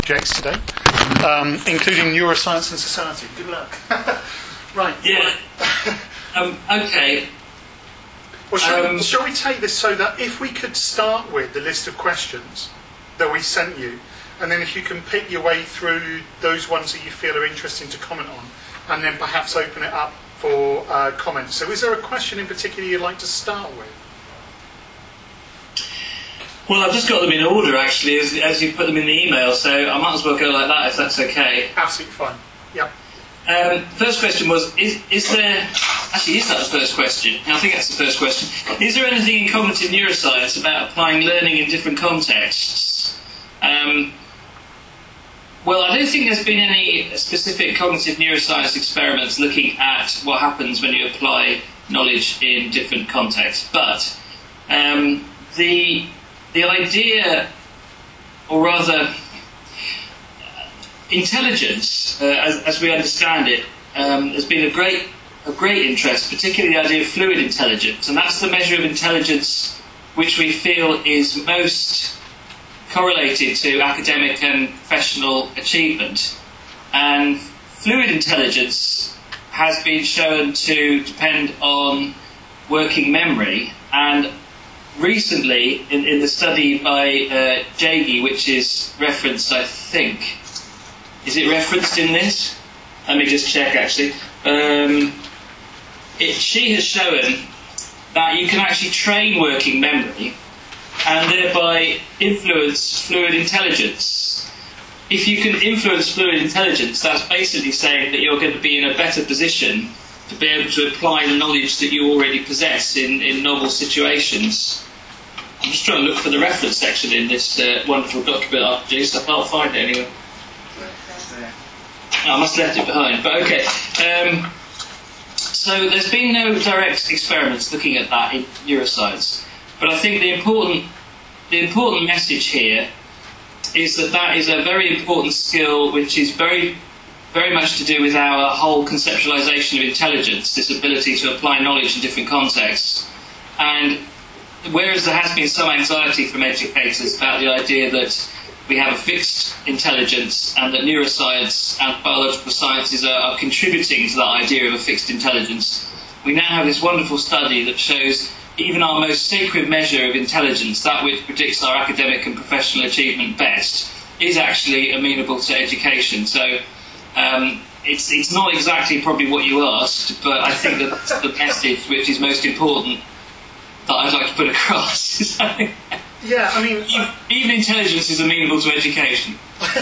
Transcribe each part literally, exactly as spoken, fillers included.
subjects today, um, including neuroscience and society. Good luck. Right. Yeah. um, okay. Well, shall, um, we, shall we take this so that if we could start with the list of questions that we sent you, and then if you can pick your way through those ones that you feel are interesting to comment on, and then perhaps open it up for uh, comments. So is there a question in particular you'd like to start with? Well, I've just got them in order, actually, as, as you put them in the email, so I might as well go like that, if that's okay. Absolutely fine. Yeah. Um, first question was, is, is there... Actually, is that the first question? I think that's the first question. Is there anything in cognitive neuroscience about applying learning in different contexts? Um, well, I don't think there's been any specific cognitive neuroscience experiments looking at what happens when you apply knowledge in different contexts. But um, the... The idea, or rather, intelligence, uh, as, as we understand it, um, has been a great, of great interest, particularly the idea of fluid intelligence, and that's the measure of intelligence which we feel is most correlated to academic and professional achievement. And fluid intelligence has been shown to depend on working memory, and recently, in, in the study by uh, Jaggi, which is referenced, I think, is it referenced in this? Let me just check, actually. Um, it, she has shown that you can actually train working memory and thereby influence fluid intelligence. If you can influence fluid intelligence, that's basically saying that you're going to be in a better position to be able to apply the knowledge that you already possess in, in novel situations. I'm just trying to look for the reference section in this uh, wonderful document I've produced. I can't find it anywhere. Oh, I must have left it behind, but okay. Um, so there's been no direct experiments looking at that in neuroscience, but I think the important, the important message here is that that is a very important skill which is very very much to do with our whole conceptualisation of intelligence, this ability to apply knowledge in different contexts. And whereas there has been some anxiety from educators about the idea that we have a fixed intelligence and that neuroscience and biological sciences are, are contributing to that idea of a fixed intelligence, we now have this wonderful study that shows even our most sacred measure of intelligence, that which predicts our academic and professional achievement best, is actually amenable to education. So Um, it's it's not exactly probably what you asked, but I think that that's the message which is most important that I'd like to put across. Yeah, I mean... Even, even intelligence is amenable to education.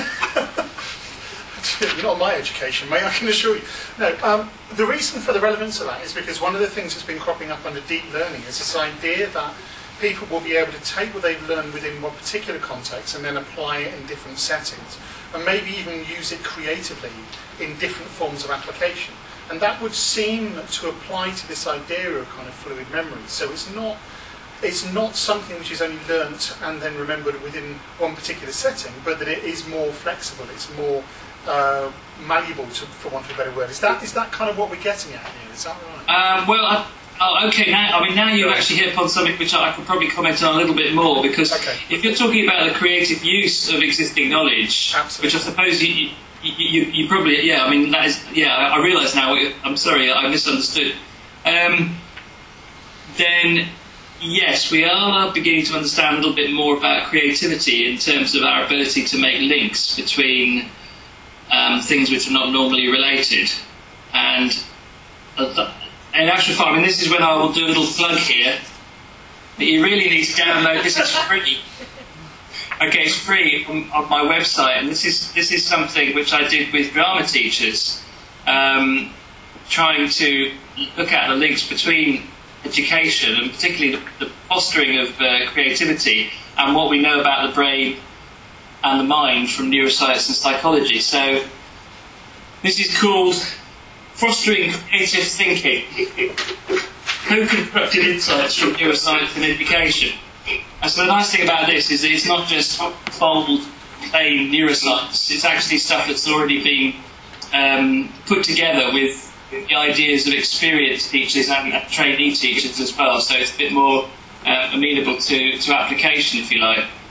You're not my education, mate, I can assure you. No, um, the reason for the relevance of that is because one of the things that's been cropping up under deep learning is this idea that people will be able to take what they've learned within one particular context and then apply it in different settings, and maybe even use it creatively in different forms of application. And that would seem to apply to this idea of kind of fluid memory. So it's not, it's not something which is only learnt and then remembered within one particular setting, but that it is more flexible, it's more uh, malleable, to, for want of a better word. Is that, is that kind of what we're getting at here? Is that right? Um, well, I Oh, okay. Now, I mean, now you've actually hit upon something which I could probably comment on a little bit more, because okay. If you're talking about the creative use of existing knowledge, Absolutely. which I suppose you, you, you, you probably, yeah, I mean, that is, yeah, I, I realise now. I'm sorry, I misunderstood. Um, then, yes, we are beginning to understand a little bit more about creativity in terms of our ability to make links between um, things which are not normally related, and. Uh, In actual fact, I mean, this is when I will do a little plug here, that you really need to download. This is free. Okay, it's free on, on my website, and this is this is something which I did with drama teachers, um, trying to look at the links between education and particularly the, the fostering of uh, creativity and what we know about the brain and the mind from neuroscience and psychology. So this is called Fostering Creative Thinking, Co-Constructed Insights from Neuroscience and Education. And so the nice thing about this is that it's not just bold, plain neuroscience, it's actually stuff that's already been um, put together with the ideas of experienced teachers and trainee teachers as well, so it's a bit more uh, amenable to, to application, if you like.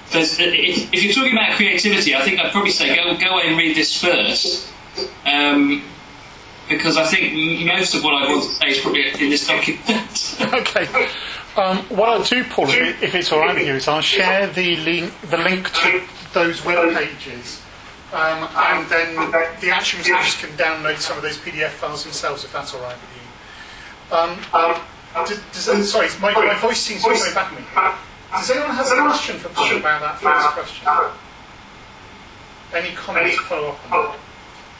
So if, if you're talking about creativity, I think I'd probably say go go away and read this first, um, because I think most of what I want to say is probably in this document. Okay. Um, what I'll do, Paul, if, if it's all right with you, is I'll share the link, the link to those web pages, um, and then the action researchers can download some of those P D F files themselves, if that's all right with you. Um, does, does, sorry, my, my voice seems to be going back at me. Does anyone have a question for Paul about that first question? Any comments to follow up on that?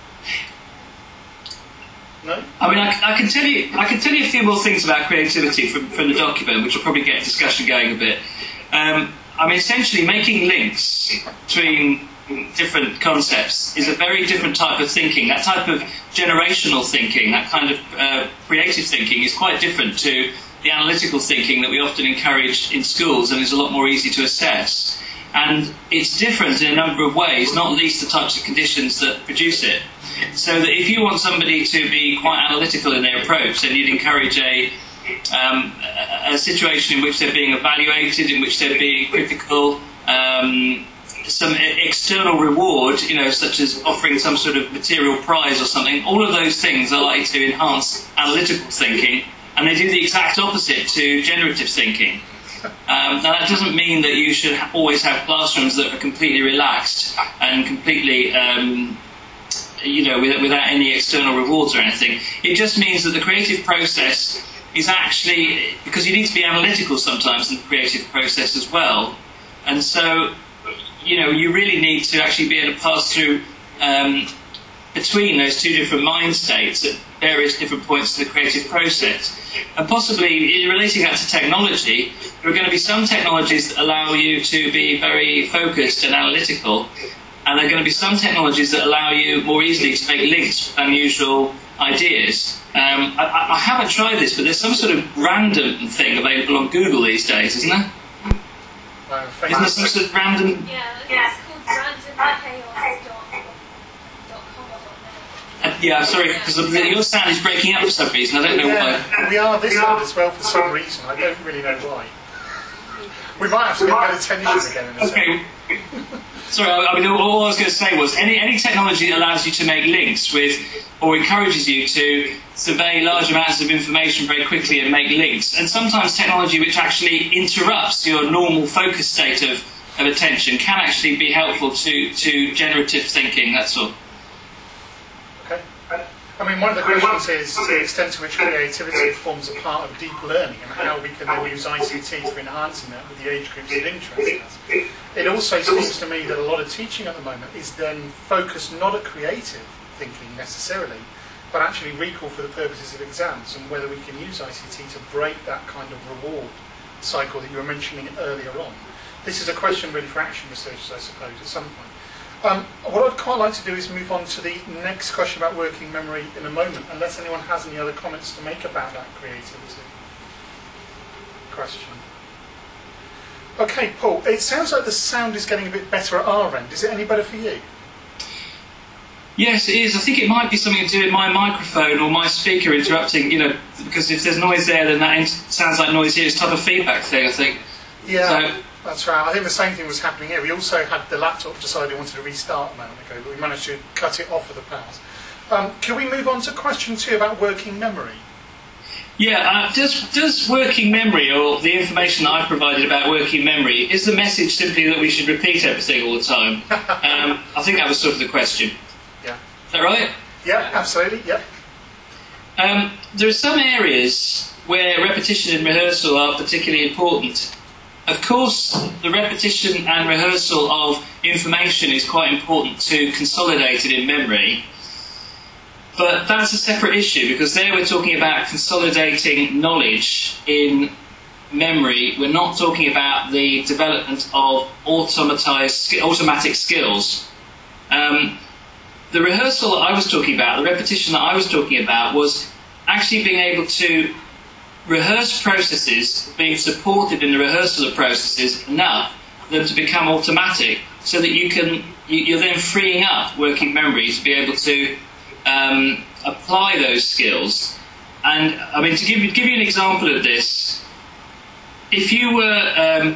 No? I mean, I, I can tell you, I can tell you a few more things about creativity from, from the document, which will probably get discussion going a bit. Um, I mean, essentially, making links between different concepts is a very different type of thinking. That type of generational thinking, that kind of uh, creative thinking, is quite different to the analytical thinking that we often encourage in schools, and is a lot more easy to assess. And it's different in a number of ways, not least the types of conditions that produce it. So that if you want somebody to be quite analytical in their approach, then you'd encourage a, um, a situation in which they're being evaluated, in which they're being critical, um, some external reward, you know, such as offering some sort of material prize or something. All of those things are likely to enhance analytical thinking, and they do the exact opposite to generative thinking. Um, now, that doesn't mean that you should ha- always have classrooms that are completely relaxed and completely, um, you know, without, without any external rewards or anything. It just means that the creative process is actually, because you need to be analytical sometimes in the creative process as well, and so, you know, you really need to actually be able to pass through um, between those two different mind states at various different points in the creative process. And possibly, in relating that to technology, there are going to be some technologies that allow you to be very focused and analytical, and there are going to be some technologies that allow you more easily to make links with unusual ideas. Um, I, I haven't tried this, but there's some sort of random thing available on Google these days, isn't there? Uh, Isn't there some sort of random... Yeah, yeah. It's called random chaos dot com. Uh, yeah, sorry, because your sound is breaking up for some reason. I don't know yeah, why. we are this end as well for some reason. I don't really know why. We might have to get better tension again in a second. Okay. Sorry, I mean, all I was going to say was any, any technology that allows you to make links with, or encourages you to survey large amounts of information very quickly and make links, and sometimes technology which actually interrupts your normal focus state of, of attention can actually be helpful to, to generative thinking, that's all. Okay. I mean, one of the questions is the extent to which creativity forms a part of deep learning and how we can then use I C T for enhancing that with the age groups that interest us. It also seems to me that a lot of teaching at the moment is then focused not at creative thinking necessarily, but actually recall for the purposes of exams, and whether we can use I C T to break that kind of reward cycle that you were mentioning earlier on. This is a question really for action researchers, I suppose, at some point. Um, what I'd quite like to do is move on to the next question about working memory in a moment, unless anyone has any other comments to make about that creativity question. Okay, Paul, it sounds like the sound is getting a bit better at our end. Is it any better for you? Yes, it is. I think it might be something to do with my microphone or my speaker interrupting, you know, because if there's noise there, then that sounds like noise here. It's a type of feedback thing, I think. Yeah. So, that's right. I think the same thing was happening here. We also had the laptop decide it wanted to restart a moment ago, but we managed to cut it off with the powers. Um, can we move on to question two about working memory? Yeah, uh, does, does working memory, or the information that I've provided about working memory, is the message simply that we should repeat everything all the time? um, I think that was sort of the question. Yeah. Is that right? Yeah, absolutely, yeah. Um, there are some areas where repetition and rehearsal are particularly important. Of course, the repetition and rehearsal of information is quite important to consolidate it in memory, but that's a separate issue, because there we're talking about consolidating knowledge in memory. We're not talking about the development of automatized, automatic skills. Um, the rehearsal that I was talking about, the repetition that I was talking about, was actually being able to rehearse processes, being supported in the rehearsal of processes enough for them to become automatic, so that you can, you, you're then freeing up working memory to be able to um, apply those skills. And I mean, to give, give you an example of this, if you were um,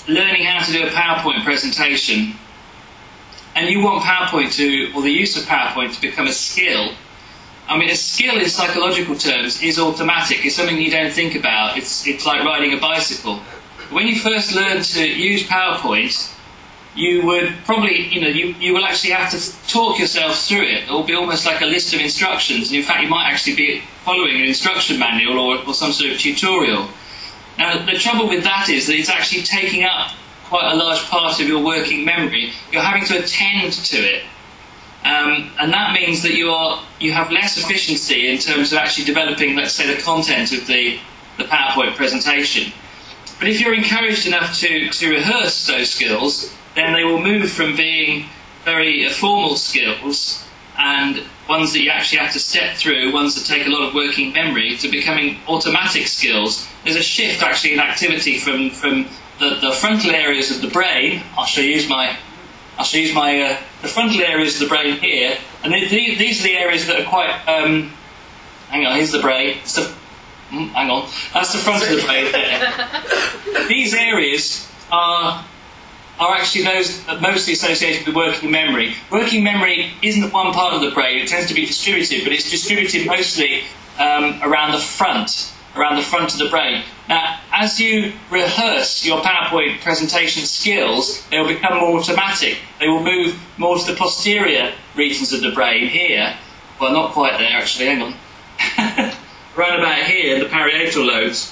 learning how to do a PowerPoint presentation, and you want PowerPoint to, or the use of PowerPoint to become a skill. I mean, a skill in psychological terms is automatic. It's something you don't think about. It's, it's like riding a bicycle. When you first learn to use PowerPoint, you would probably, you know, you, you will actually have to talk yourself through it. It will be almost like a list of instructions. And in fact, you might actually be following an instruction manual or, or some sort of tutorial. Now, the, the trouble with that is that it's actually taking up quite a large part of your working memory. You're having to attend to it. Um, and that means that you are you have less efficiency in terms of actually developing, let's say, the content of the, the PowerPoint presentation. But if you're encouraged enough to, to rehearse those skills, then they will move from being very uh, formal skills and ones that you actually have to step through, ones that take a lot of working memory, to becoming automatic skills. There's a shift actually in activity from, from the, the frontal areas of the brain. I shall use my I shall use my uh, the frontal areas of the brain here, and th th these are the areas that are quite. Um, hang on, here's the brain. It's the, mm, hang on, that's the front of the brain there. These areas are are actually those that mostly associated with working memory. Working memory isn't one part of the brain; it tends to be distributed, but it's distributed mostly um, around the front. around the front of the brain. Now, as you rehearse your PowerPoint presentation skills, they will become more automatic. They will move more to the posterior regions of the brain here. Well, not quite there, actually, hang on. Around about here, the parietal lobes.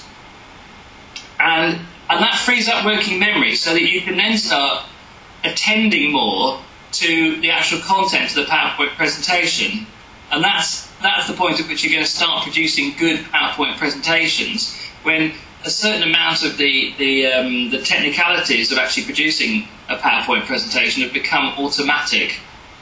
And, and that frees up working memory so that you can then start attending more to the actual content of the PowerPoint presentation. And that's That's the point at which you're going to start producing good PowerPoint presentations, when a certain amount of the, the, um, the technicalities of actually producing a PowerPoint presentation have become automatic.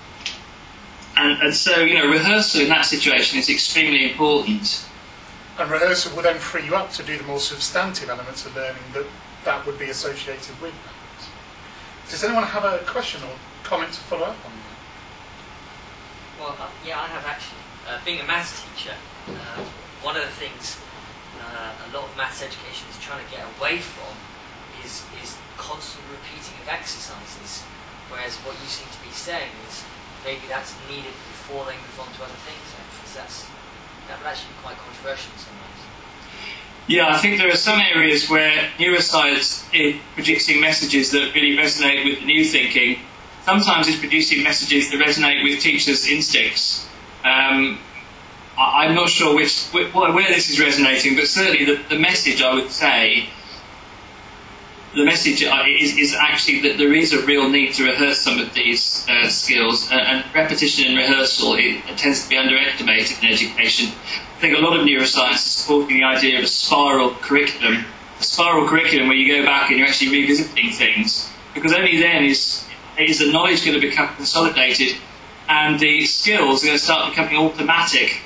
And, and so, you know, rehearsal in that situation is extremely important. And rehearsal will then free you up to do the more substantive elements of learning that, that would be associated with that. Does anyone have a question or comment to follow up on that? Well, uh, yeah, I have actually. Uh, being a maths teacher, uh, one of the things uh, a lot of maths education is trying to get away from is, is constant repeating of exercises, whereas what you seem to be saying is maybe that's needed before they move on to other things, because that's, that would actually be quite controversial sometimes. Yeah, I think there are some areas where neuroscience is producing messages that really resonate with the new thinking. Sometimes it's producing messages that resonate with teachers' instincts. Um, I, I'm not sure which, wh where this is resonating, but certainly the, the message, I would say, the message is, is actually that there is a real need to rehearse some of these uh, skills, uh, and repetition and rehearsal it, it tends to be underestimated in education. I think a lot of neuroscience is supporting the idea of a spiral curriculum, a spiral curriculum where you go back and you're actually revisiting things, because only then is, is the knowledge going to become consolidated and the skills are going to start becoming automatic.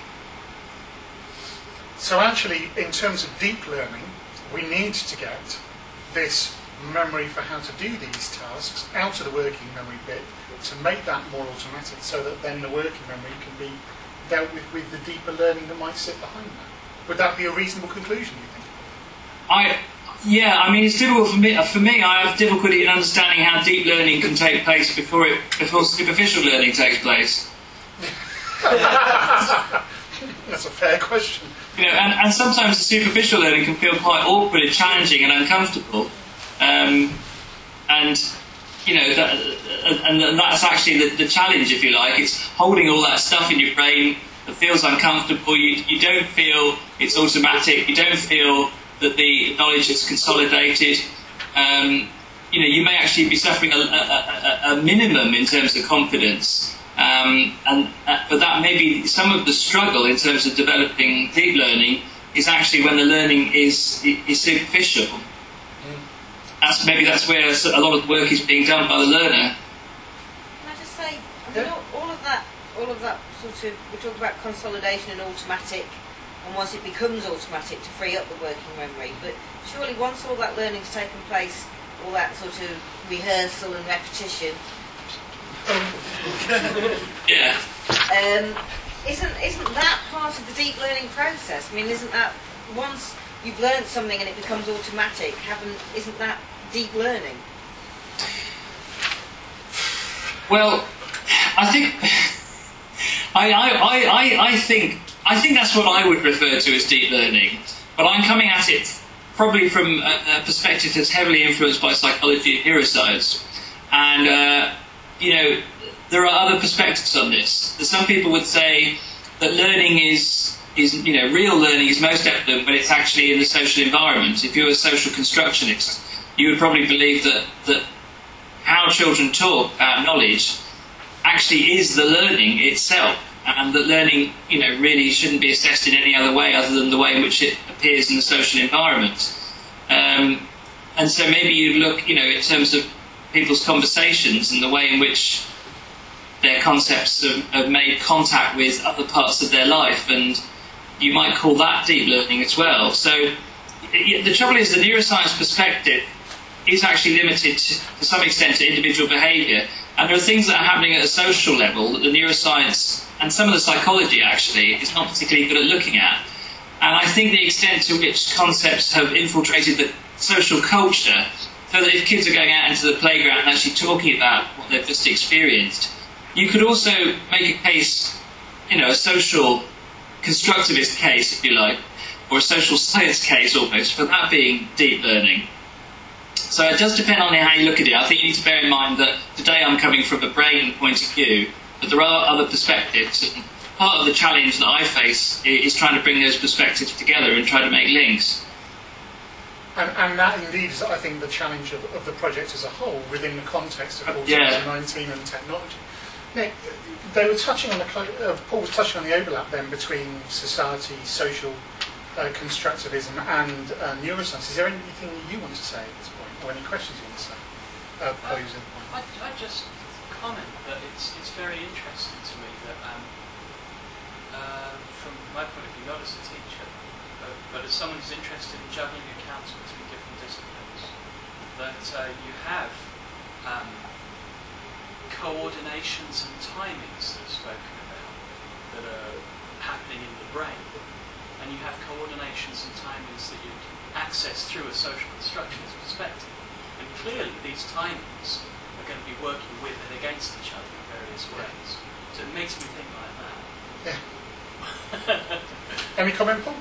So actually, in terms of deep learning, we need to get this memory for how to do these tasks out of the working memory bit to make that more automatic, so that then the working memory can be dealt with with the deeper learning that might sit behind that. Would that be a reasonable conclusion, you think? I, yeah, I mean, it's difficult for me. For me, I have difficulty in understanding how deep learning can take place before it before superficial learning takes place. That's a fair question. You know, and, and sometimes the superficial learning can feel quite awkward and challenging and uncomfortable. Um, and you know, that, and that's actually the, the challenge, if you like. It's holding all that stuff in your brain that feels uncomfortable. You, you don't feel it's automatic. You don't feel that the knowledge is consolidated. Um, you know, you may actually be suffering a, a, a, a minimum in terms of confidence. Um, and uh, but that may be some of the struggle in terms of developing deep learning is actually when the learning is is superficial. Mm. That's maybe that's where a lot of the work is being done by the learner. Can I just say, I mean, all, all of that, all of that sort of, we talk about consolidation and automatic, and once it becomes automatic to free up the working memory. But surely once all that learning's taken place, all that sort of rehearsal and repetition. Yeah. Um, isn't isn't that part of the deep learning process? I mean, isn't that once you've learned something and it becomes automatic? Haven't isn't that deep learning? Well, I think I, I, I, I, I think I think that's what I would refer to as deep learning. But I'm coming at it probably from a, a perspective that's heavily influenced by psychology and neuroscience. And uh, you know, there are other perspectives on this. Some people would say that learning is is you know real learning is most evident when it's actually in the social environment. If you're a social constructionist, you would probably believe that that how children talk about knowledge actually is the learning itself, and that learning, you know, really shouldn't be assessed in any other way other than the way in which it appears in the social environment. Um, and so maybe you look, you know, in terms of people's conversations and the way in which their concepts have, have made contact with other parts of their life, and you might call that deep learning as well. So the trouble is the neuroscience perspective is actually limited to, to some extent to individual behaviour, and there are things that are happening at a social level that the neuroscience and some of the psychology actually is not particularly good at looking at. And I think the extent to which concepts have infiltrated the social culture, so that if kids are going out into the playground and actually talking about what they've just experienced, you could also make a case, you know, a social constructivist case, if you like, or a social science case almost, for that being deep learning. So it does depend on how you look at it. I think you need to bear in mind that today I'm coming from a brain point of view, but there are other perspectives. And part of the challenge that I face is trying to bring those perspectives together and try to make links. And, and that indeed is, I think, the challenge of, of the project as a whole within the context of twenty nineteen yeah. and technology. Nick, they were touching on the uh, Paul was touching on the overlap then between society, social uh, constructivism, and uh, neuroscience. Is there anything you want to say at this point, or any questions you want to say? Uh, pose uh, I I just comment that it's it's very interesting to me that um, uh, from my point of view, not as a teacher, but, but as someone who's interested in juggling accounts between different disciplines, that uh, you have um, coordinations and timings that are spoken about that are happening in the brain, and you have coordinations and timings that you access through a social constructionist perspective. And clearly these timings are going to be working with and against each other in various ways. So it makes me think like that. Yeah. Any comment, Paul?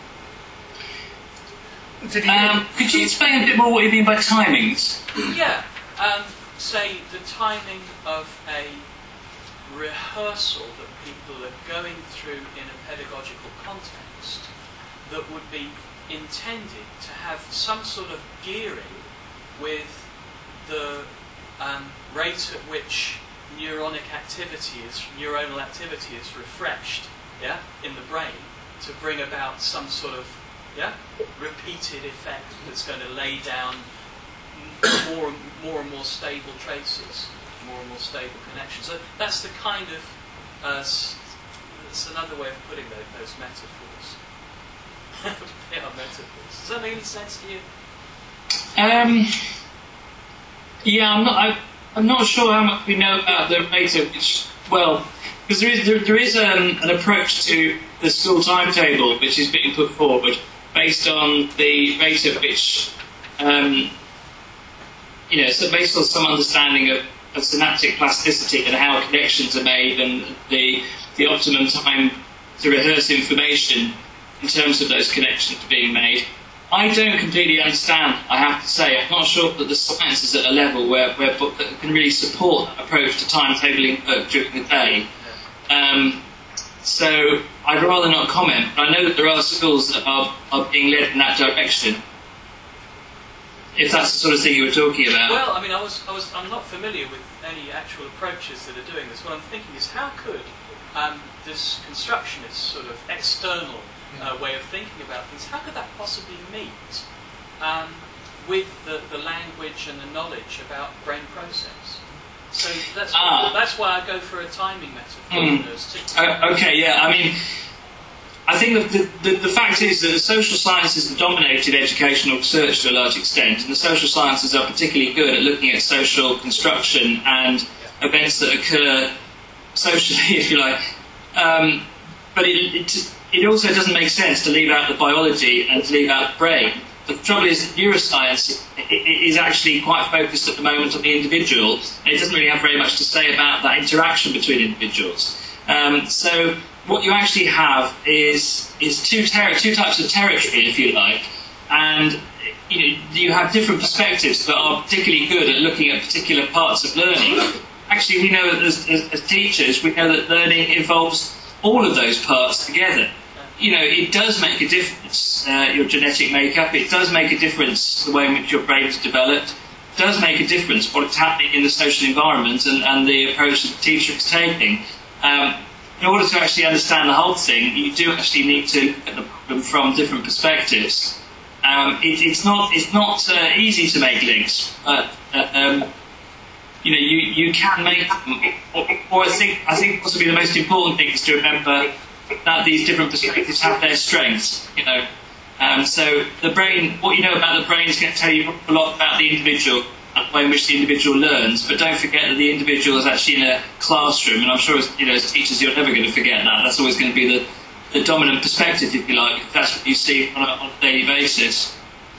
Did you um, could you explain a bit more what you mean by timings? Yeah. Um, say the timing of a rehearsal that people are going through in a pedagogical context that would be intended to have some sort of gearing with the um, rate at which neuronic activity is, neuronal activity is refreshed, yeah, in the brain, to bring about some sort of, yeah, repeated effect that's going to lay down more and more and more stable traces, more and more stable connections. So that's the kind of, uh, that's another way of putting those, those metaphors. They are metaphors. Does that make any sense to you? Um, yeah, I'm not. I, I'm not sure how much we know about the rate at which. Well, because there is there, there is um, an approach to the school timetable which is being put forward based on the rate at which, um, you know, so based on some understanding of, of synaptic plasticity and how connections are made and the the optimum time to rehearse information in terms of those connections being made. I don't completely understand, I have to say. I'm not sure that the science is at a level where, where that can really support that approach to timetabling work during the day. Um, so I'd rather not comment, but I know that there are schools that are, are being led in that direction. If that's the sort of thing you were talking about. Well, I mean, I was, I was, I'm not familiar with any actual approaches that are doing this. What I'm thinking is, how could um, this constructionist sort of external Uh, way of thinking about things, how could that possibly meet um, with the, the language and the knowledge about brain process? So that's ah. that's why I go for a timing metaphor. Mm. Uh, okay, yeah, I mean, I think that the, the, the fact is that the social sciences have dominated educational research to a large extent, and the social sciences are particularly good at looking at social construction and yeah. events that occur socially, if you like. Um, but it, it It also doesn't make sense to leave out the biology and to leave out the brain, The trouble is that neuroscience is actually quite focused at the moment on the individual, and it doesn't really have very much to say about that interaction between individuals. Um, so what you actually have is is two ter- two types of territory, if you like, and you know, you have different perspectives that are particularly good at looking at particular parts of learning. Actually, we know that as, as, as teachers, we know that learning involves all of those parts together. You know, it does make a difference, uh, your genetic makeup. It does make a difference the way in which your brain is developed. It does make a difference what's happening in the social environment and, and the approach that the teacher is taking. Um, in order to actually understand the whole thing, you do actually need to look at the problem from different perspectives. Um, it, it's not it's not uh, easy to make links, but uh, um, you know you, you can make them. Or, or I think I think possibly the most important thing is to remember that these different perspectives have their strengths. You know, um, so the brain, what you know about the brain is going to tell you a lot about the individual and the way in which the individual learns. But don't forget that the individual is actually in a classroom, and I'm sure as, you know as teachers you're never going to forget that. That's always going to be the the dominant perspective, if you like. That's what you see on a, on a daily basis.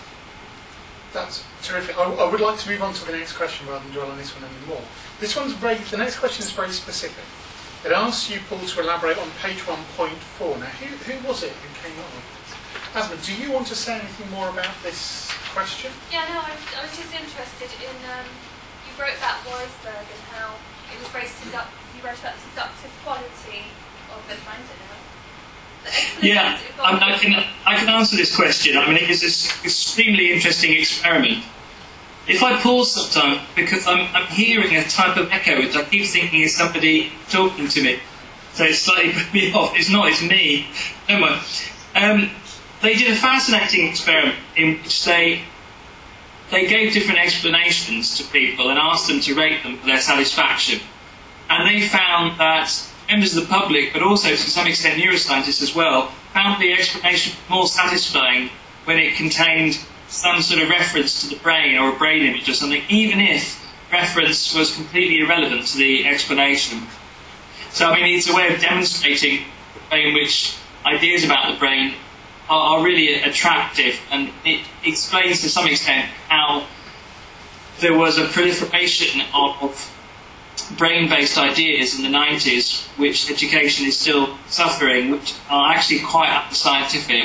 That's terrific. I, I would like to move on to the next question rather than dwell on this one anymore. This one's very. The next question is very specific. It asks you, Paul, to elaborate on page one point four. Now, who, who was it who came up with this? Asma, do you want to say anything more about this question? Yeah, no, I, I was just interested in, um, you wrote about Weisberg and how it was very seductive, you wrote about the seductive quality of the I don't know. The Yeah, I, mean, I, can, I can answer this question. I mean, it is an extremely interesting experiment. If I pause sometimes, because I'm, I'm hearing a type of echo, which I keep thinking is somebody talking to me, so it's slightly put me off. It's not, it's me. Don't worry. Um, they did a fascinating experiment in which they they gave different explanations to people and asked them to rate them for their satisfaction. And they found that members of the public, but also to some extent neuroscientists as well, found the explanation more satisfying when it contained some sort of reference to the brain or a brain image or something, even if reference was completely irrelevant to the explanation. So, I mean, it's a way of demonstrating the way in which ideas about the brain are, are really attractive, and it explains to some extent how there was a proliferation of brain-based ideas in the nineties, which education is still suffering, which are actually quite unscientific.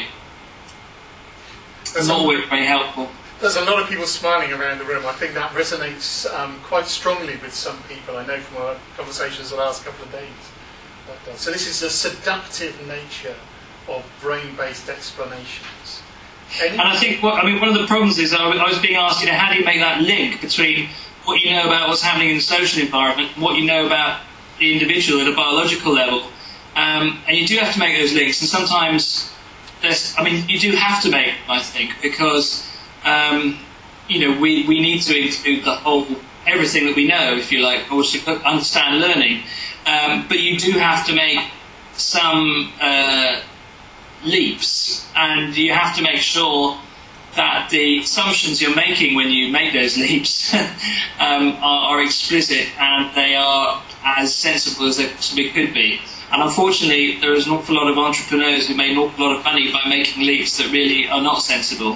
It's not always very helpful. There's a lot of people smiling around the room. I think that resonates um, quite strongly with some people. I know from our conversations the last couple of days. But, uh, so this is the seductive nature of brain-based explanations. Any and I think, what, I mean, one of the problems is I was being asked, you know, how do you make that link between what you know about what's happening in the social environment and what you know about the individual at a biological level? Um, and you do have to make those links, and sometimes there's, I mean, you do have to make them, I think, because um, you know, we, we need to include the whole, everything that we know, if you like, or to understand learning. Um, but you do have to make some uh, leaps, and you have to make sure that the assumptions you're making when you make those leaps um, are, are explicit and they are as sensible as they possibly could be. And unfortunately, there is an awful lot of entrepreneurs who made an awful lot of money by making leaps that really are not sensible.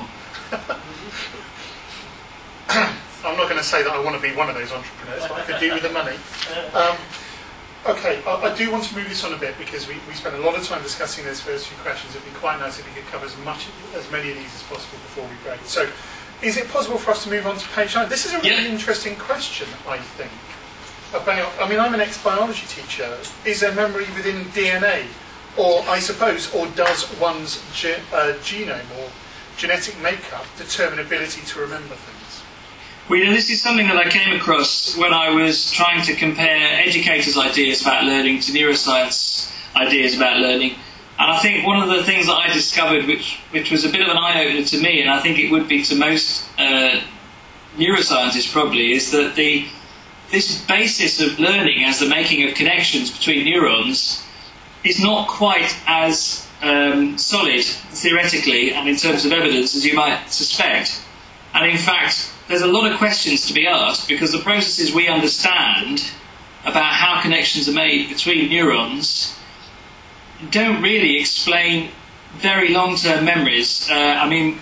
I'm not going to say that I want to be one of those entrepreneurs, but I could do with the money. Um, okay, I, I do want to move this on a bit because we, we spent a lot of time discussing those first few questions. It'd be quite nice if we could cover as much, as many of these as possible before we break. So, is it possible for us to move on to page nine? This is a really yeah. interesting question, I think. About, I mean, I'm an ex-biology teacher. Is there memory within D N A, or I suppose, or does one's ge uh, genome or genetic makeup determine ability to remember things? Well, you know, this is something that I came across when I was trying to compare educators' ideas about learning to neuroscience ideas about learning. And I think one of the things that I discovered, which which was a bit of an eye-opener to me, and I think it would be to most uh, neuroscientists probably, is that the this basis of learning as the making of connections between neurons is not quite as um, solid theoretically and in terms of evidence as you might suspect. And in fact, there's a lot of questions to be asked because the processes we understand about how connections are made between neurons don't really explain very long-term memories. Uh, I mean,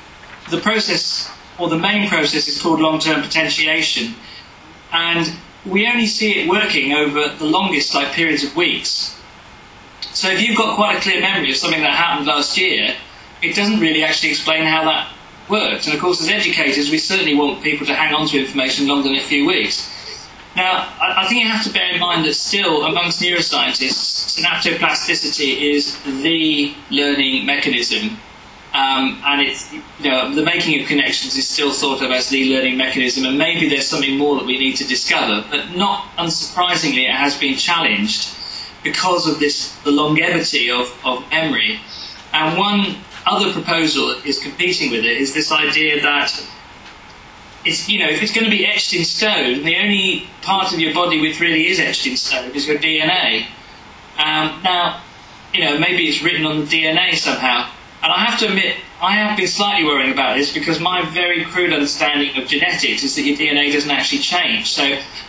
the process, or the main process, is called long-term potentiation, and we only see it working over the longest, like, periods of weeks. So if you've got quite a clear memory of something that happened last year, it doesn't really actually explain how that works. And of course, as educators, we certainly want people to hang on to information longer than a few weeks. Now, I, I think you have to bear in mind that still, amongst neuroscientists, synaptoplasticity is the learning mechanism. Um, and it's, you know, the making of connections is still thought of as the learning mechanism, and maybe there's something more that we need to discover. But not unsurprisingly, it has been challenged because of this, the longevity of, of memory. And one other proposal that is competing with it is this idea that it's, you know, if it's going to be etched in stone, the only part of your body which really is etched in stone is your D N A. Um, now, you know, maybe it's written on the D N A somehow. And I have to admit, I have been slightly worrying about this because my very crude understanding of genetics is that your D N A doesn't actually change. So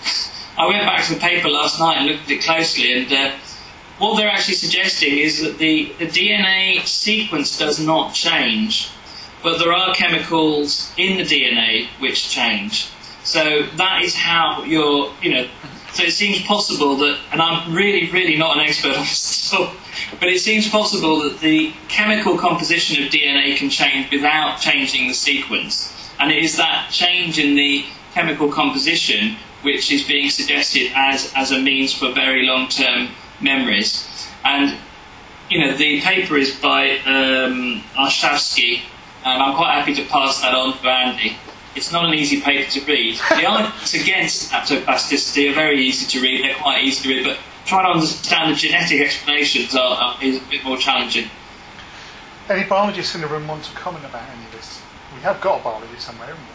I went back to the paper last night and looked at it closely, and uh, what they're actually suggesting is that the, the D N A sequence does not change, but there are chemicals in the D N A which change. So that is how you're, you know, so it seems possible that, and I'm really, really not an expert on this stuff, but it seems possible that the chemical composition of D N A can change without changing the sequence. And it is that change in the chemical composition which is being suggested as, as a means for very long-term memories. And, you know, the paper is by um, Arshavsky, and I'm quite happy to pass that on to Andy. It's not an easy paper to read. The arguments against synaptoplasticity are very easy to read, they're quite easy to read, but trying to understand the genetic explanations are, are, is a bit more challenging. Any biologists in the room want to comment about any of this? We have got a biologist somewhere, haven't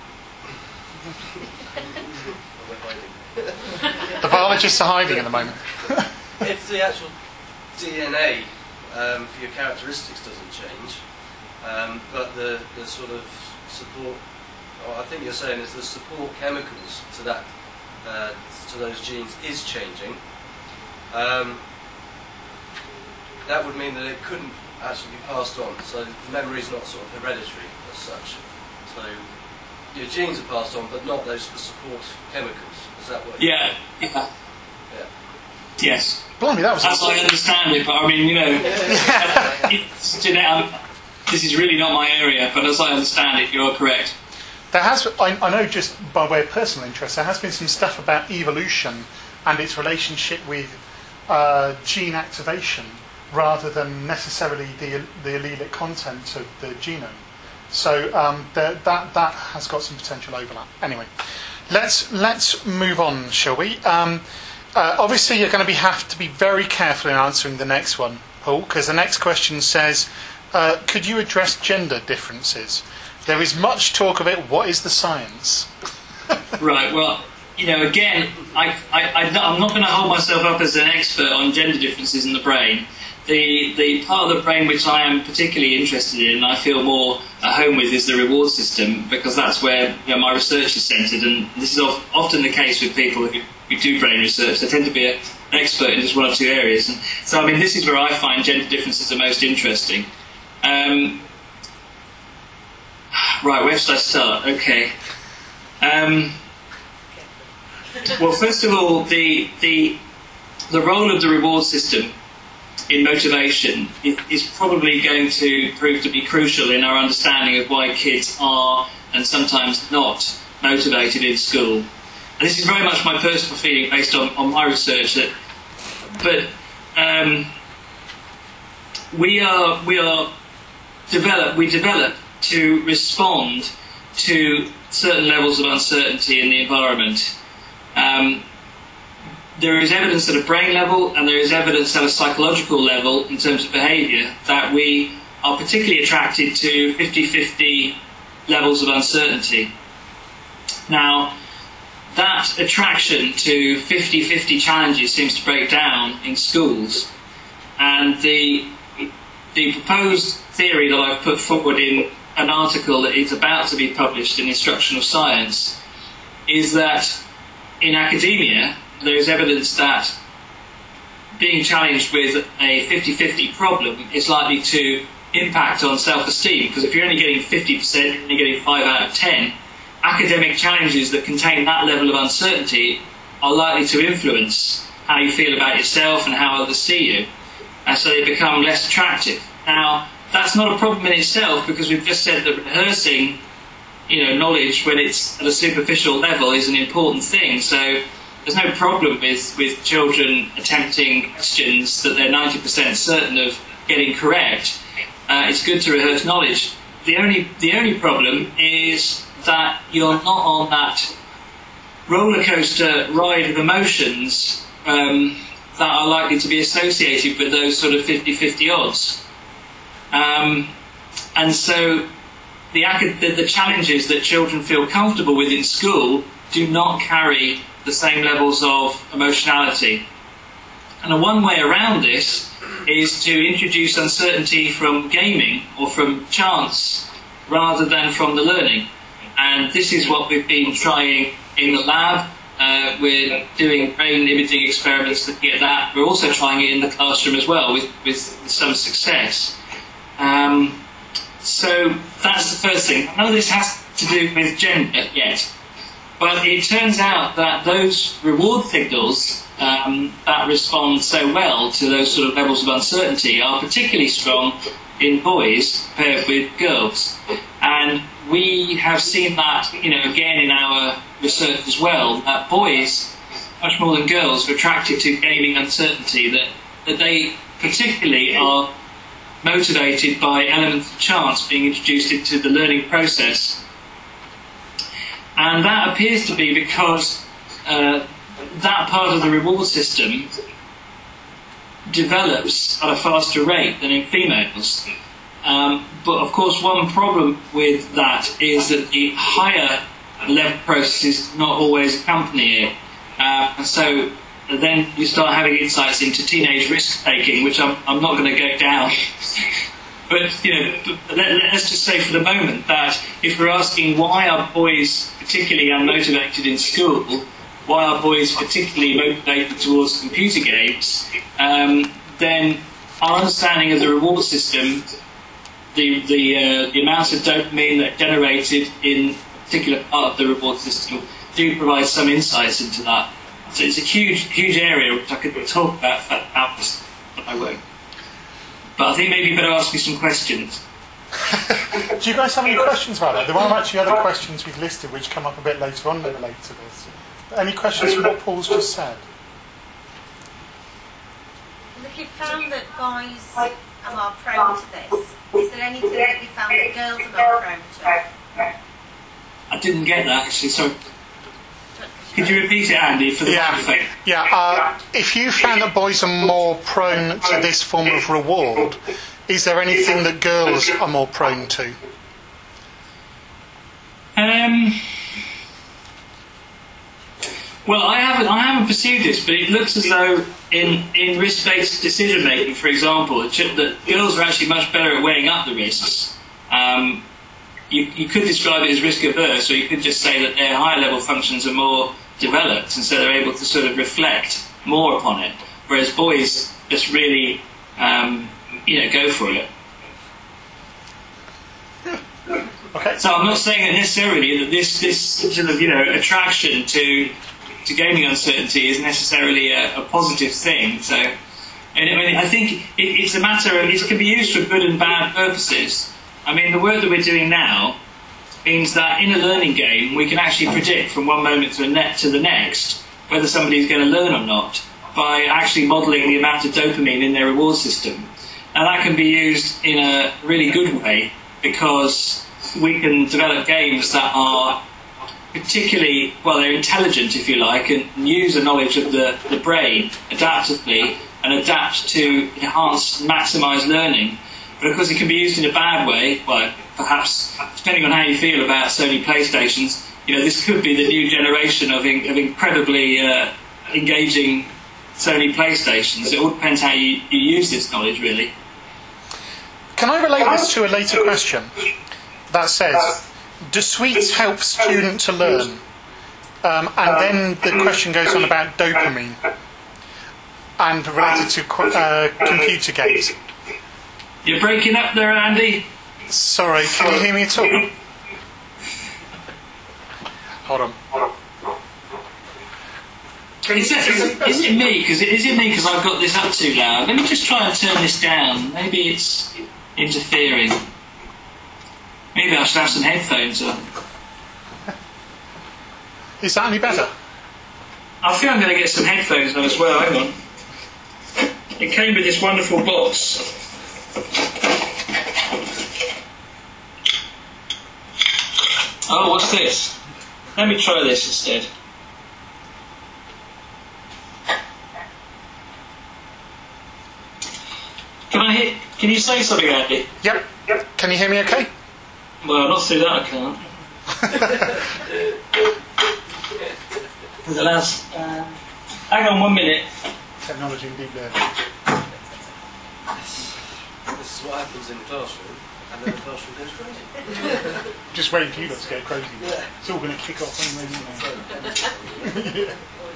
we? The biologists are hiding at the moment. If the actual D N A um, for your characteristics doesn't change, um, but the, the sort of support, what I think you're saying is the support chemicals to that, uh, to those genes is changing, um, that would mean that it couldn't actually be passed on. So memory is not sort of hereditary as such. So your genes are passed on, but not those support chemicals. Is that what? Yeah. Yeah. Yeah. Yes. Blimey, that was. As I understand it, but I mean, you know, it's genetic. This is really not my area, but as I understand it, you're correct. There has, I, I know, just by way of personal interest, there has been some stuff about evolution and its relationship with uh, gene activation rather than necessarily the the allelic content of the genome. So um, the, that that has got some potential overlap. Anyway, let's let's move on, shall we? Um, uh, obviously, you're going to be have to be very careful in answering the next one, Paul, because the next question says, uh, could you address gender differences? There is much talk of it. What is the science? Right, well, you know, again, I, I, I, I'm not going to hold myself up as an expert on gender differences in the brain. The, the part of the brain which I am particularly interested in and I feel more at home with is the reward system, because that's where, you know, my research is centred, and this is of, often the case with people who, who do brain research. They tend to be a, an expert in just one or two areas. And so, I mean, this is where I find gender differences the most interesting. Um, right, where should I start? Okay. Um, well, first of all, the, the, the role of the reward system in motivation is probably going to prove to be crucial in our understanding of why kids are and sometimes not motivated in school. And this is very much my personal feeling based on, on my research, that but um, we are we are develop we develop to respond to certain levels of uncertainty in the environment. Um, There is evidence at a brain level and there is evidence at a psychological level in terms of behaviour that we are particularly attracted to fifty-fifty levels of uncertainty. Now, that attraction to fifty-fifty challenges seems to break down in schools, and the, the proposed theory that I've put forward in an article that is about to be published in Instructional Science is that in academia, there is evidence that being challenged with a fifty-fifty problem is likely to impact on self-esteem, because if you're only getting fifty percent, you're only getting five out of ten, academic challenges that contain that level of uncertainty are likely to influence how you feel about yourself and how others see you, and so they become less attractive. Now, that's not a problem in itself, because we've just said that rehearsing, you know, knowledge when it's at a superficial level is an important thing. So there's no problem with, with children attempting questions that they're ninety percent certain of getting correct. Uh, it's good to rehearse knowledge. The only the only problem is that you're not on that roller coaster ride of emotions um, that are likely to be associated with those sort of fifty-fifty odds. Um, and so the, the, the challenges that children feel comfortable with in school do not carry the same levels of emotionality. And a one way around this is to introduce uncertainty from gaming or from chance rather than from the learning. And this is what we've been trying in the lab. Uh, we're doing brain imaging experiments looking at that. We're also trying it in the classroom as well with, with some success. Um, so that's the first thing. None of this has to do with gender yet. But it turns out that those reward signals um, that respond so well to those sort of levels of uncertainty are particularly strong in boys compared with girls. And we have seen that, you know, again in our research as well, that boys, much more than girls, are attracted to gaming uncertainty, that, that they particularly are motivated by elements of chance being introduced into the learning process. And that appears to be because uh, that part of the reward system develops at a faster rate than in females. Um, but of course, one problem with that is that the higher level processes not always accompany it. Uh, and so then you start having insights into teenage risk-taking, which I'm, I'm not going to go down. But, you know, let, let's just say for the moment that if we're asking why are boys particularly unmotivated in school, why are boys particularly motivated towards computer games, um, then our understanding of the reward system, the the, uh, the amount of dopamine that generated in a particular part of the reward system do provide some insights into that. So it's a huge, huge area which I could talk about for hours, but I won't. But I think maybe you better ask me some questions. Do you guys have any questions about that? There are actually other questions we've listed which come up a bit later on that relate to this. Any questions from what Paul's just said? And if you found that boys are more prone to this, is there anything that you found that girls are more prone to? I didn't get that actually, so could you repeat it, Andy, for the yeah. microphone? Yeah, uh, if you found that boys are more prone to this form of reward, is there anything that girls are more prone to? Um, well, I haven't, I haven't pursued this, but it looks as though in, in risk-based decision-making, for example, that girls are actually much better at weighing up the risks. Um, you, you could describe it as risk-averse, or you could just say that their higher-level functions are more developed, and so they're able to sort of reflect more upon it, whereas boys just really, um, you know, go for it. Okay. So I'm not saying that necessarily that this, this sort of, you know, attraction to to gaming uncertainty is necessarily a, a positive thing. So, and I mean, I think it, it's a matter of, it can be used for good and bad purposes. I mean, the work that we're doing now means that in a learning game we can actually predict from one moment to the, ne- to the next whether somebody is going to learn or not by actually modelling the amount of dopamine in their reward system. And that can be used in a really good way because we can develop games that are particularly, well, they're intelligent, if you like, and use a knowledge of the, the brain adaptively and adapt to enhance and maximise learning. But of course it can be used in a bad way, well, perhaps, depending on how you feel about Sony PlayStations, you know, this could be the new generation of, in, of incredibly uh, engaging Sony PlayStations. It all depends how you, you use this knowledge, really. Can I relate this to a later question that says, do sweets help students to learn? Um, and then the question goes on about dopamine and related to uh, computer games. You're breaking up there, Andy. Sorry, can you hear me at all? Hold on. Is it, is it me? Because is it me? Because I've got this up too loud. Let me just try and turn this down. Maybe it's interfering. Maybe I should have some headphones on. Is that any better? I feel I'm going to get some headphones now as well. Hang on. It came with this wonderful box. Oh, what's this? Let me try this instead. Can I hear? Can you say something, Andy? Yep. Yep. Can you hear me okay? Well, not through that I can't. The last, uh, hang on one minute. Technology and deep learning. This is what happens in the classroom, and then the classroom goes crazy. Just waiting for you lot to get crazy. Yeah. It's all going to kick off anyway, isn't it?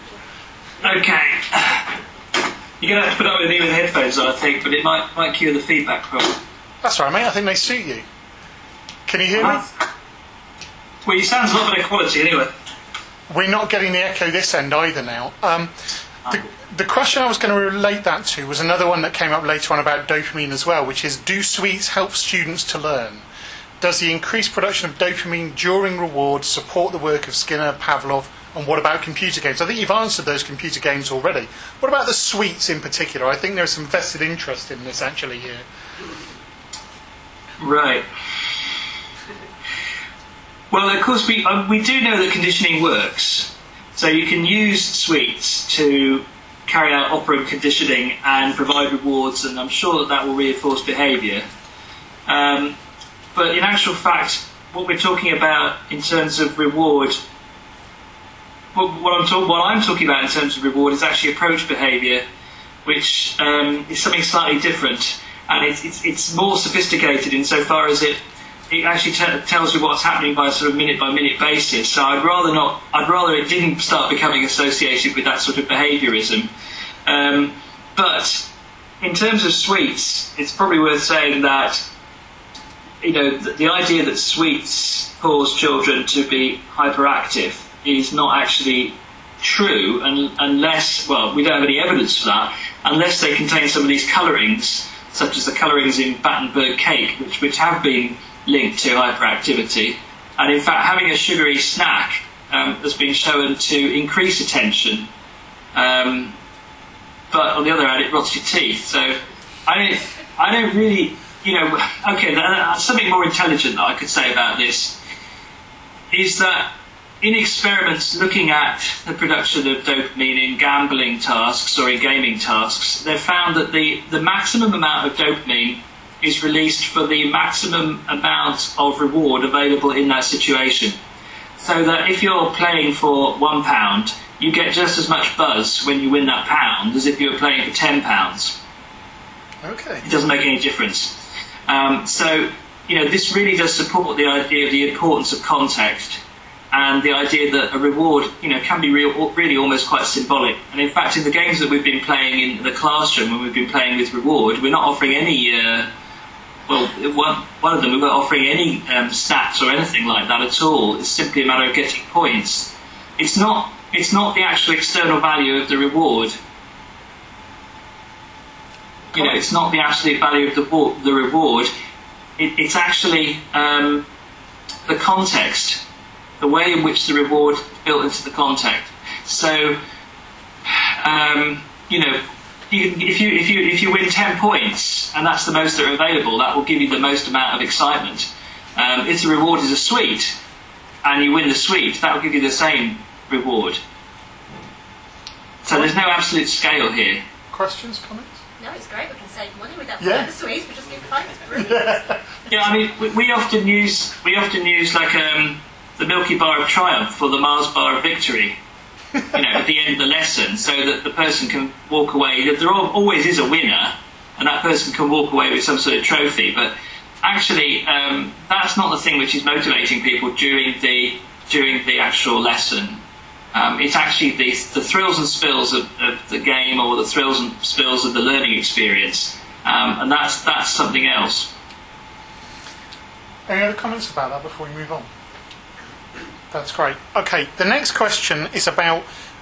Okay. You're going to have to put up with me with headphones, I think, but it might might cure the feedback problem. That's all right, mate. I think they suit you. Can you hear me? Well, you sound a lot better quality anyway. We're not getting the echo this end either now. Um, the, the question I was going to relate that to was another one that came up later on about dopamine as well, which is, do sweets help students to learn? Does the increased production of dopamine during rewards support the work of Skinner, Pavlov, and what about computer games? I think you've answered those computer games already. What about the sweets in particular? I think there's some vested interest in this actually here. Right. Well, of course, we uh, we do know that conditioning works. So you can use sweets to carry out operant conditioning and provide rewards, and I'm sure that that will reinforce behaviour. Um, but in actual fact, what we're talking about in terms of reward, what, what, I'm talk, what I'm talking about in terms of reward is actually approach behaviour, which um, is something slightly different, and it's, it's, it's more sophisticated insofar as it it actually t- tells you what's happening by a sort of minute by minute basis. So I'd rather not. I'd rather it didn't start becoming associated with that sort of behaviourism. Um, but in terms of sweets, it's probably worth saying that you know the, the idea that sweets cause children to be hyperactive is not actually true, un- unless well we don't have any evidence for that, unless they contain some of these colourings, such as the colourings in Battenberg cake, which which have been linked to hyperactivity, and in fact having a sugary snack um, has been shown to increase attention, um, but on the other hand it rots your teeth. So I don't, I don't really, you know, okay, uh, something more intelligent that I could say about this is that in experiments looking at the production of dopamine in gambling tasks or in gaming tasks, they've found that the, the maximum amount of dopamine is released for the maximum amount of reward available in that situation. So that if you're playing for one pound, you get just as much buzz when you win that pound as if you were playing for ten pounds. Okay. It doesn't make any difference. Um, so, you know, this really does support the idea of the importance of context and the idea that a reward, you know, can be real, really almost quite symbolic. And in fact, in the games that we've been playing in the classroom, when we've been playing with reward, we're not offering any uh, Well, one, one of them, we weren't offering any um, stats or anything like that at all. It's simply a matter of getting points. It's not. It's not the actual external value of the reward. You know, it's not the absolute value of the the reward. It, it's actually um, the context, the way in which the reward is built into the context. So, um, you know. You, if you if you if you win ten points and that's the most that are available, that will give you the most amount of excitement. Um, if the reward is a sweet and you win the sweet, that will give you the same reward. So there's no absolute scale here. Questions, comments? No, it's great. We can save money. We don't Yeah. buy the sweets. We just give points. Brilliant. Yeah. Yeah, I mean we, we often use we often use like um, the Milky Bar of Triumph or the Mars Bar of Victory. You know, at the end of the lesson, so that the person can walk away. There always is a winner, and that person can walk away with some sort of trophy. But actually, um, that's not the thing which is motivating people during the during the actual lesson. Um, it's actually the, the thrills and spills of, of the game, or the thrills and spills of the learning experience, um, and that's that's something else. Any other comments about that before we move on? That's great. Okay, the next question is about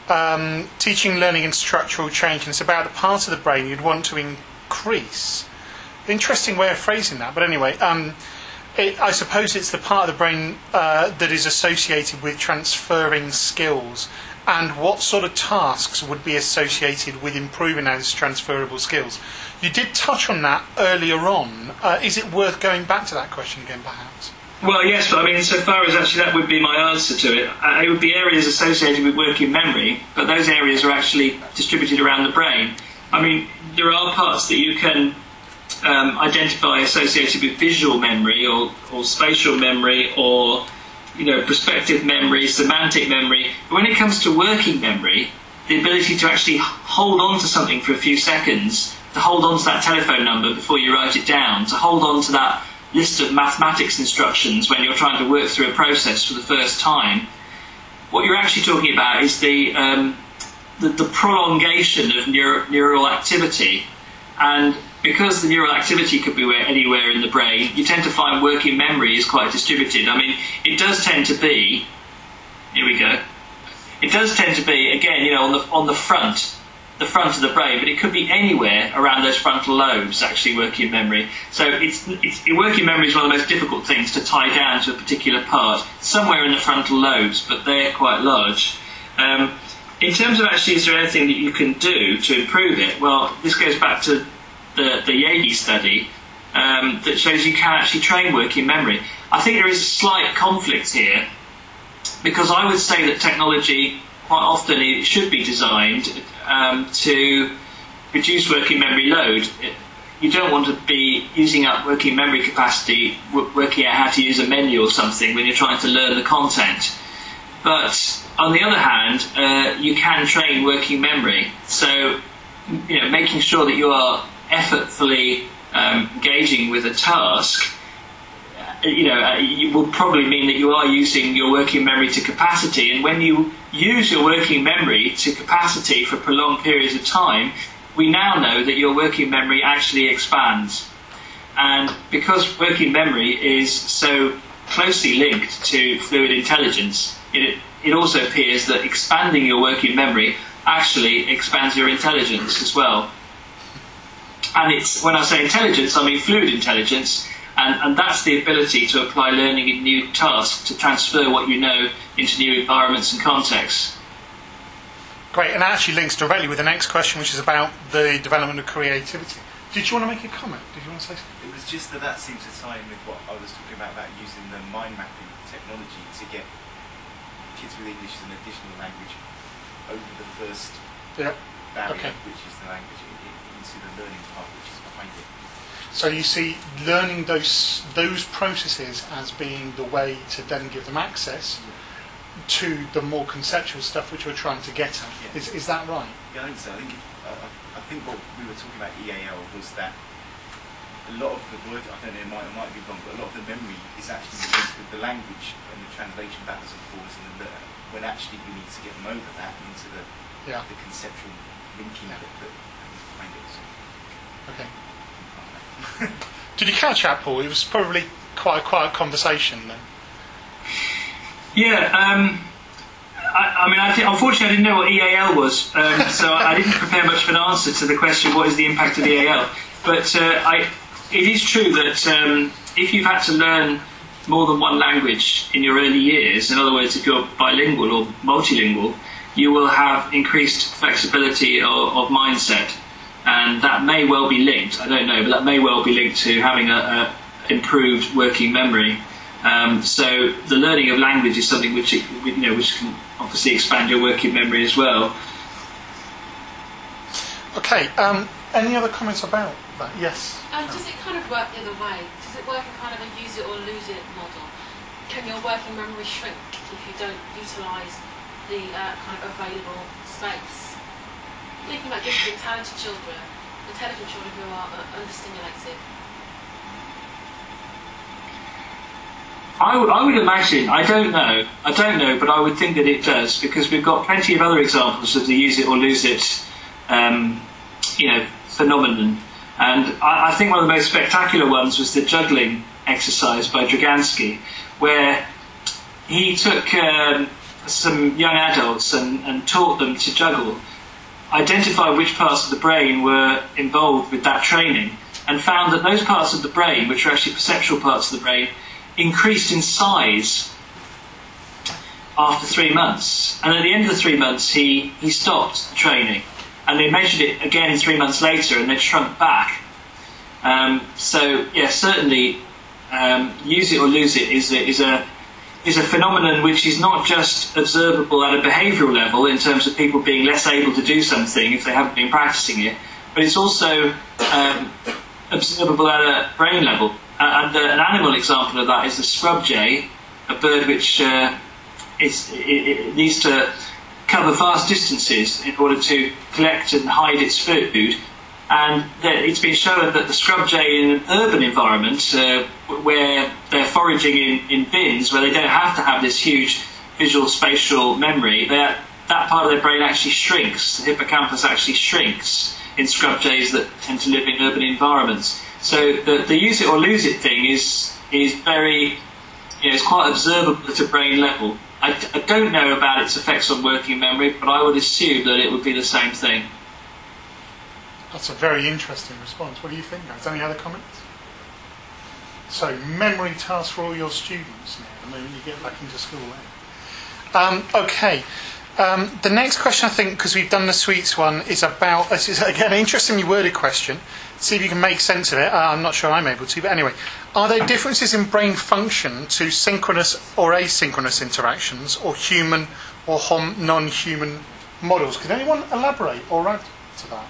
um, teaching, learning and structural change, and it's about the part of the brain you'd want to increase. Interesting way of phrasing that, but anyway, um, it, I suppose it's the part of the brain uh, that is associated with transferring skills, and what sort of tasks would be associated with improving those transferable skills. You did touch on that earlier on. Uh, is it worth going back to that question again, perhaps? Well, yes, but I mean, so far as actually that would be my answer to it. Uh, it would be areas associated with working memory, but those areas are actually distributed around the brain. I mean, there are parts that you can um, identify associated with visual memory or, or spatial memory or, you know, perspective memory, semantic memory. But when it comes to working memory, the ability to actually hold on to something for a few seconds, to hold on to that telephone number before you write it down, to hold on to that list of mathematics instructions when you're trying to work through a process for the first time, what you're actually talking about is the um, the, the prolongation of neuro, neural activity. And because the neural activity could be anywhere in the brain, you tend to find working memory is quite distributed. I mean, it does tend to be, here we go, it does tend to be, again, you know, on the on the front, the front of the brain, but it could be anywhere around those frontal lobes, actually, working memory. So it's, it's working memory is one of the most difficult things to tie down to a particular part, somewhere in the frontal lobes, but they're quite large. Um, in terms of actually, is there anything that you can do to improve it? Well, this goes back to the, the Yagi study um, that shows you can actually train working memory. I think there is a slight conflict here, because I would say that technology quite often it should be designed um, to reduce working memory load. You don't want to be using up working memory capacity w- working out how to use a menu or something when you're trying to learn the content. But on the other hand, uh, you can train working memory. So, you know, making sure that you are effortfully um, engaging with a task, you know, uh, it will probably mean that you are using your working memory to capacity. And when you use your working memory to capacity for prolonged periods of time, we now know that your working memory actually expands. And because working memory is so closely linked to fluid intelligence, it, it also appears that expanding your working memory actually expands your intelligence as well. And it's, when I say intelligence, I mean fluid intelligence. And, and that's the ability to apply learning in new tasks, to transfer what you know into new environments and contexts. Great, and that actually links directly with the next question, which is about the development of creativity. Did you want to make a comment? Did you want to say something? It was just that that seems to tie in with what I was talking about, about using the mind mapping technology to get kids with English as an additional language over the first yep. barrier, okay. which is the language, into the learning part, which is behind it. So you see learning those those processes as being the way to then give them access to the more conceptual stuff which we're trying to get at. Yeah. Is is that right? Yeah, I think so. I think, it, uh, I think what we were talking about E A L was that a lot of the word, I don't know, it might, it might be wrong, but a lot of the memory is actually used with the language and the translation backwards and forwards, and the, when actually we need to get them over that into the, Yeah. the conceptual linking of it that is behind it. So. Okay. Did you catch that, Paul? It was probably quite a quiet conversation then. Yeah, um, I, I mean, I th- unfortunately I didn't know what E A L was, um, so I didn't prepare much of an answer to the question, what is the impact of E A L? But uh, I, it is true that um, if you've had to learn more than one language in your early years, in other words, if you're bilingual or multilingual, you will have increased flexibility of, of mindset. And that may well be linked, I don't know, but that may well be linked to having a, a improved working memory. Um, so the learning of language is something which, it, you know, which can obviously expand your working memory as well. Okay, um, any other comments about that? Yes? Um, does it kind of work the other way? Does it work in kind of a use it or lose it model? Can your working memory shrink if you don't utilise the uh, kind of available space? Thinking about gifted, talented children, intelligent children who are uh, understimulated. I, w- I would imagine, I don't know, I don't know, but I would think that it does, because we've got plenty of other examples of the use it or lose it, um, you know, phenomenon. And I, I think one of the most spectacular ones was the juggling exercise by Dragansky, where he took um, some young adults and, and taught them to juggle, identified which parts of the brain were involved with that training, and found that those parts of the brain, which are actually perceptual parts of the brain, increased in size after three months. And at the end of the three months, he, he stopped the training. And they measured it again three months later, and they'd shrunk back. Um, so, yeah, certainly, um, use it or lose it is a, is a is a phenomenon which is not just observable at a behavioural level in terms of people being less able to do something if they haven't been practicing it, but it's also um, observable at a brain level. Uh, and uh, an animal example of that is the scrub jay, a bird which uh, is, it, it needs to cover vast distances in order to collect and hide its food. And it's been shown that the scrub jay in an urban environment, uh, where they're foraging in, in bins, where they don't have to have this huge visual spatial memory, that part of their brain actually shrinks. The hippocampus actually shrinks in scrub jays that tend to live in urban environments. So the, the use it or lose it thing is is very, you know, it's quite observable at a brain level. I, I don't know about its effects on working memory, but I would assume that it would be the same thing. That's a very interesting response. What do you think, guys? Any other comments? So, memory task for all your students now, the moment you get back into school. Eh? Um, okay. Um, the next question, I think, because we've done the sweets one, is about, this is again an interestingly worded question. See if you can make sense of it. Uh, I'm not sure I'm able to, but anyway. Are there differences in brain function to synchronous or asynchronous interactions, or human or hom- non-human models? Can anyone elaborate or add to that?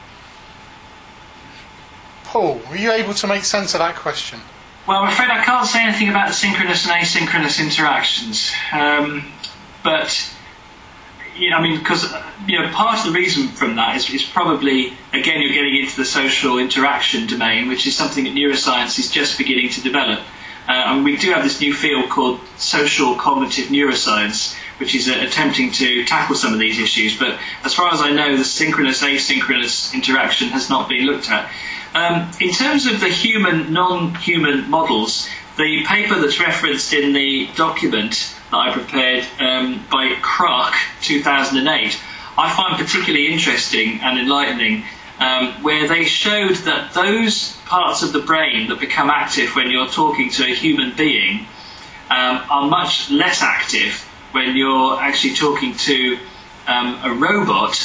Paul, were you able to make sense of that question? Well, I'm afraid I can't say anything about the synchronous and asynchronous interactions. Um, but, you know, I mean, because, you know, part of the reason from that is, is probably, again, you're getting into the social interaction domain, which is something that neuroscience is just beginning to develop. Uh, and we do have this new field called social cognitive neuroscience, which is uh, attempting to tackle some of these issues. But as far as I know, the synchronous asynchronous interaction has not been looked at. Um, in terms of the human, non-human models, the paper that's referenced in the document that I prepared um, by Krach, two thousand eight, I find particularly interesting and enlightening, um, where they showed that those parts of the brain that become active when you're talking to a human being um, are much less active when you're actually talking to um, a robot.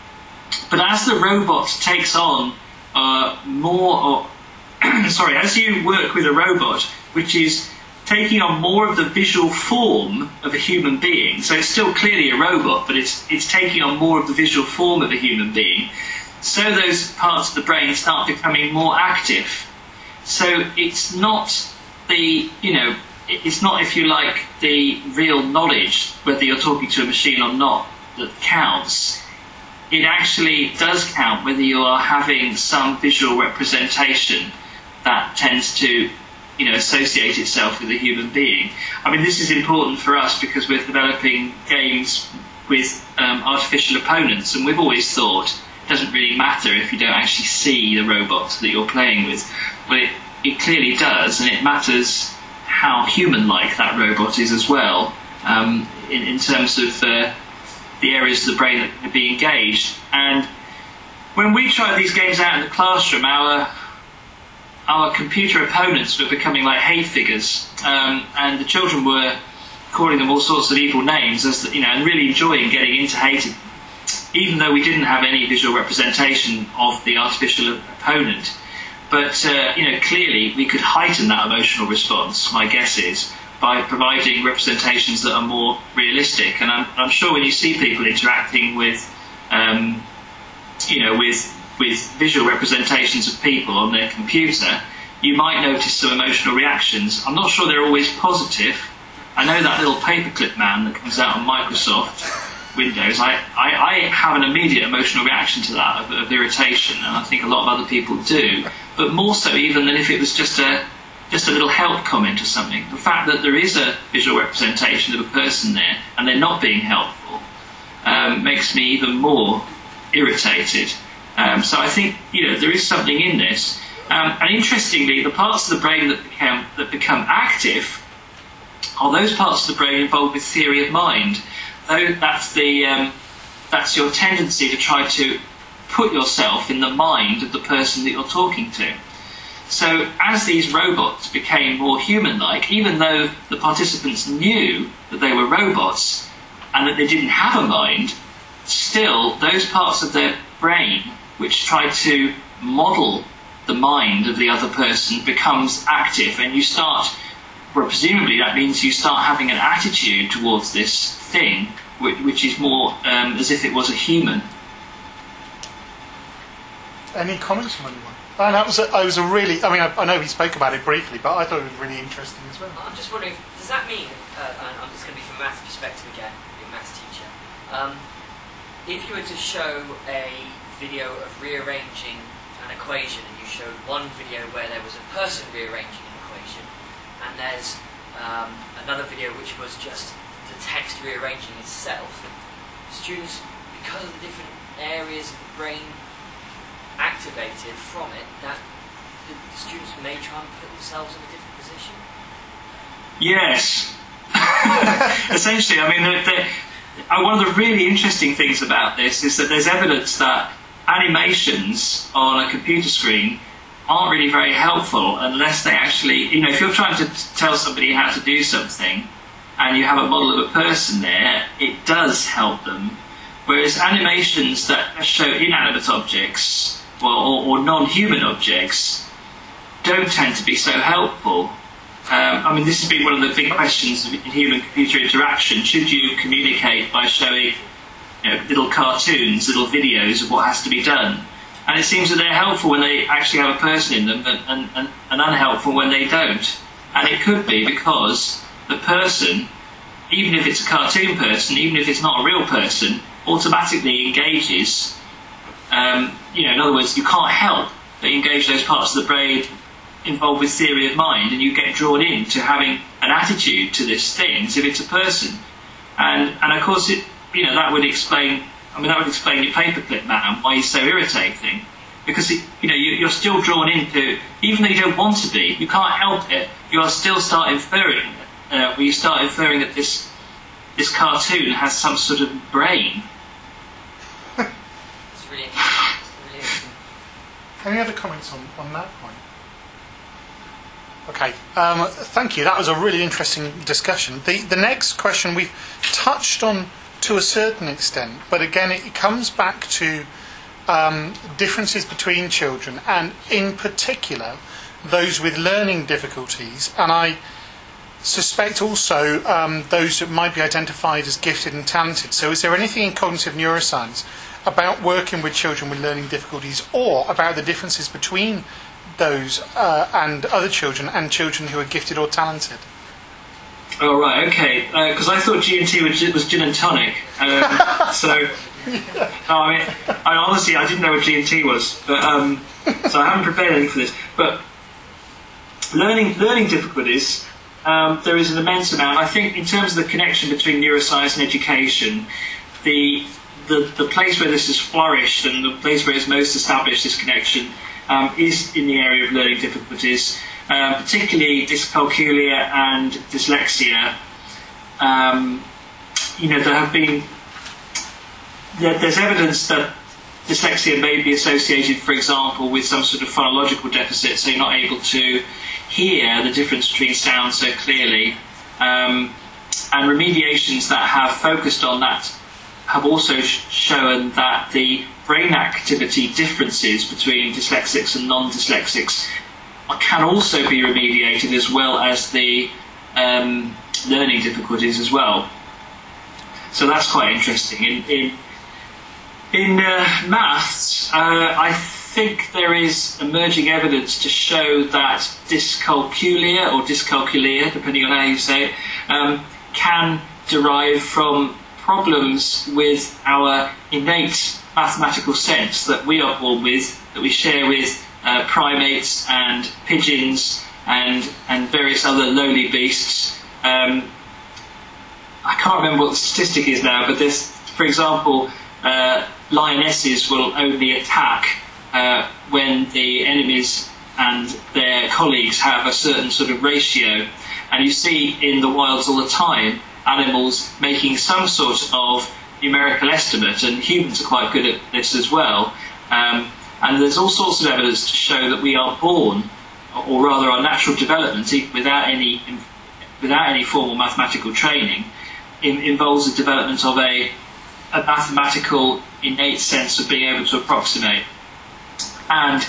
But as the robot takes on Uh, more, or, sorry, as you work with a robot, which is taking on more of the visual form of a human being, so it's still clearly a robot, but it's it's taking on more of the visual form of a human being, so those parts of the brain start becoming more active. So it's not the, you know, it's not, if you like, the real knowledge, whether you're talking to a machine or not, that counts. It actually does count whether you are having some visual representation that tends to, you know, associate itself with a human being. I mean, this is important for us because we're developing games with um, artificial opponents, and we've always thought it doesn't really matter if you don't actually see the robot that you're playing with. But it, it clearly does, and it matters how human-like that robot is as well, um, in, in terms of Uh, the areas of the brain that can be engaged. And when we tried these games out in the classroom, our our computer opponents were becoming like hay figures, um, and the children were calling them all sorts of evil names, as the, you know, and really enjoying getting into hating, even though we didn't have any visual representation of the artificial opponent. But uh, you know, clearly we could heighten that emotional response, my guess is, by providing representations that are more realistic. And I'm, I'm sure when you see people interacting with, um, you know, with with visual representations of people on their computer, you might notice some emotional reactions. I'm not sure they're always positive. I know that little paperclip man that comes out on Microsoft Windows, I, I, I have an immediate emotional reaction to that, of, of irritation, and I think a lot of other people do. But more so even than if it was just a just a little help comment or something. The fact that there is a visual representation of a person there and they're not being helpful um, makes me even more irritated. Um, so I think, you know, there is something in this. Um, and interestingly, the parts of the brain that become, that become active are those parts of the brain involved with theory of mind. Though that's, the, um, that's your tendency to try to put yourself in the mind of the person that you're talking to. So as these robots became more human-like, even though the participants knew that they were robots and that they didn't have a mind, still those parts of their brain which try to model the mind of the other person becomes active, and you start, well, presumably that means you start having an attitude towards this thing which, which is more um, as if it was a human. Any comments from anyone? And that was a, I was a really, I mean, I, I know he spoke about it briefly, but I thought it was really interesting as well. I'm just wondering, does that mean, uh, and I'm just going to be from a maths perspective again, being a maths teacher, um, if you were to show a video of rearranging an equation, and you showed one video where there was a person rearranging an equation, and there's um, another video which was just the text rearranging itself, students, because of the different areas of the brain activated from it, that the, the students may try and put themselves in a different position? Yes. Essentially, I mean, the, the, uh, one of the really interesting things about this is that there's evidence that animations on a computer screen aren't really very helpful unless they actually, you know, if you're trying to tell somebody how to do something and you have a model of a person there, it does help them. Whereas animations that show inanimate objects, well, or, or non-human objects, don't tend to be so helpful. Um, I mean, this has been one of the big questions in human-computer interaction. Should you communicate by showing, you know, little cartoons, little videos of what has to be done? And it seems that they're helpful when they actually have a person in them, and, and, and, and unhelpful when they don't. And it could be because the person, even if it's a cartoon person, even if it's not a real person, automatically engages. Um, you know, in other words, you can't help but engage those parts of the brain involved with theory of mind, and you get drawn into having an attitude to this thing as if it's a person. And and of course, it, you know, that would explain. I mean, that would explain your paperclip man, why he's so irritating, because it, you know you, you're still drawn into, even though you don't want to be, you can't help it. You are still start inferring, uh, where you start inferring that this this cartoon has some sort of brain. It's really interesting. It's really interesting. Any other comments on, on that point? Okay, um, thank you. That was a really interesting discussion. The the next question we've touched on to a certain extent, but again it comes back to um, differences between children, and in particular those with learning difficulties, and I suspect also um, those that might be identified as gifted and talented. So is there anything in cognitive neuroscience about working with children with learning difficulties, or about the differences between those uh, and other children and children who are gifted or talented? Oh, right, okay. Because uh, I thought G and T was, was gin and tonic. Um, so, yeah. oh, I mean, I honestly, I didn't know what G and T was. But, um, so I haven't prepared anything for this. But learning learning difficulties, um, there is an immense amount. I think in terms of the connection between neuroscience and education, the, the, the place where this has flourished and the place where it's most established this connection um, is in the area of learning difficulties. Uh, particularly dyscalculia and dyslexia. Um, you know, there have been there, there's evidence that dyslexia may be associated, for example, with some sort of phonological deficit, so you're not able to hear the difference between sounds so clearly. Um, and remediations that have focused on that have also sh- shown that the brain activity differences between dyslexics and non-dyslexics can also be remediated, as well as the um, learning difficulties as well. So that's quite interesting. In in, in uh, maths, uh, I think there is emerging evidence to show that dyscalculia, or dyscalculia, depending on how you say it, um, can derive from problems with our innate mathematical sense that we are born with, that we share with Uh, primates and pigeons and and various other lowly beasts. Um, I can't remember what the statistic is now, but there's, for example, uh, lionesses will only attack uh, when the enemies and their colleagues have a certain sort of ratio. And you see in the wilds all the time animals making some sort of numerical estimate, and humans are quite good at this as well. Um, and there's all sorts of evidence to show that we are born, or rather our natural development, even without any without any formal mathematical training, in, involves the development of a, a mathematical innate sense of being able to approximate. And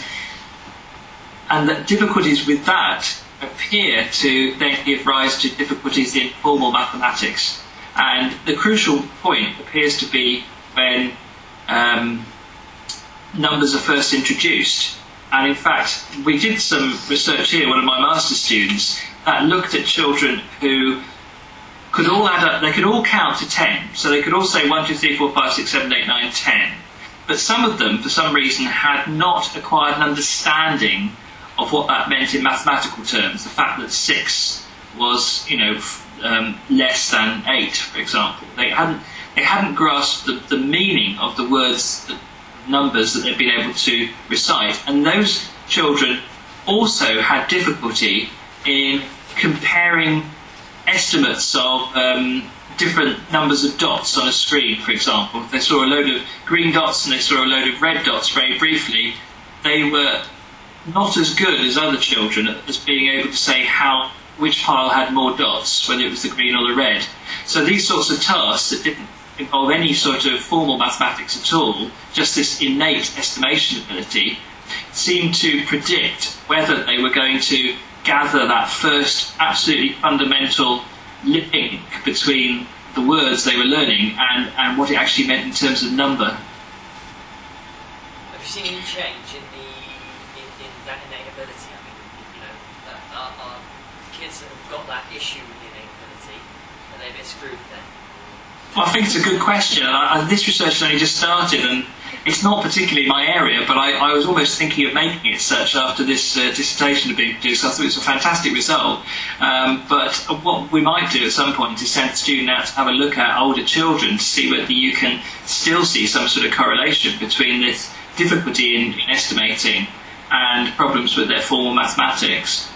and that difficulties with that appear to then give rise to difficulties in formal mathematics. And the crucial point appears to be when um, numbers are first introduced. And in fact, we did some research here, one of my master's students, that looked at children who could all add up, they could all count to ten. So they could all say one, two, three, four, five, six, seven, eight, nine, ten. But some of them, for some reason, had not acquired an understanding of what that meant in mathematical terms. The fact that six was, you know, um, less than eight, for example. They hadn't, they hadn't grasped the, the meaning of the words, the numbers that they'd been able to recite. And those children also had difficulty in comparing estimates of um, different numbers of dots on a screen, for example. If they saw a load of green dots and they saw a load of red dots very briefly, they were not as good as other children as being able to say how which pile had more dots, whether it was the green or the red. So these sorts of tasks that didn't involve any sort of formal mathematics at all, just this innate estimation ability, seemed to predict whether they were going to gather that first absolutely fundamental link between the words they were learning and, and what it actually meant in terms of number. Have you seen any change in the in, in that innate ability? I mean, you know, uh, are, are kids that have got that issue with the innate ability, are they a bit screwed then? Well, I think it's a good question. I, I, this research has only just started, and it's not particularly my area, but I, I was almost thinking of making it such after this uh, dissertation had been produced. I thought it was a fantastic result. Um, but what we might do at some point is send a student out to have a look at older children to see whether you can still see some sort of correlation between this difficulty in, in estimating and problems with their formal mathematics.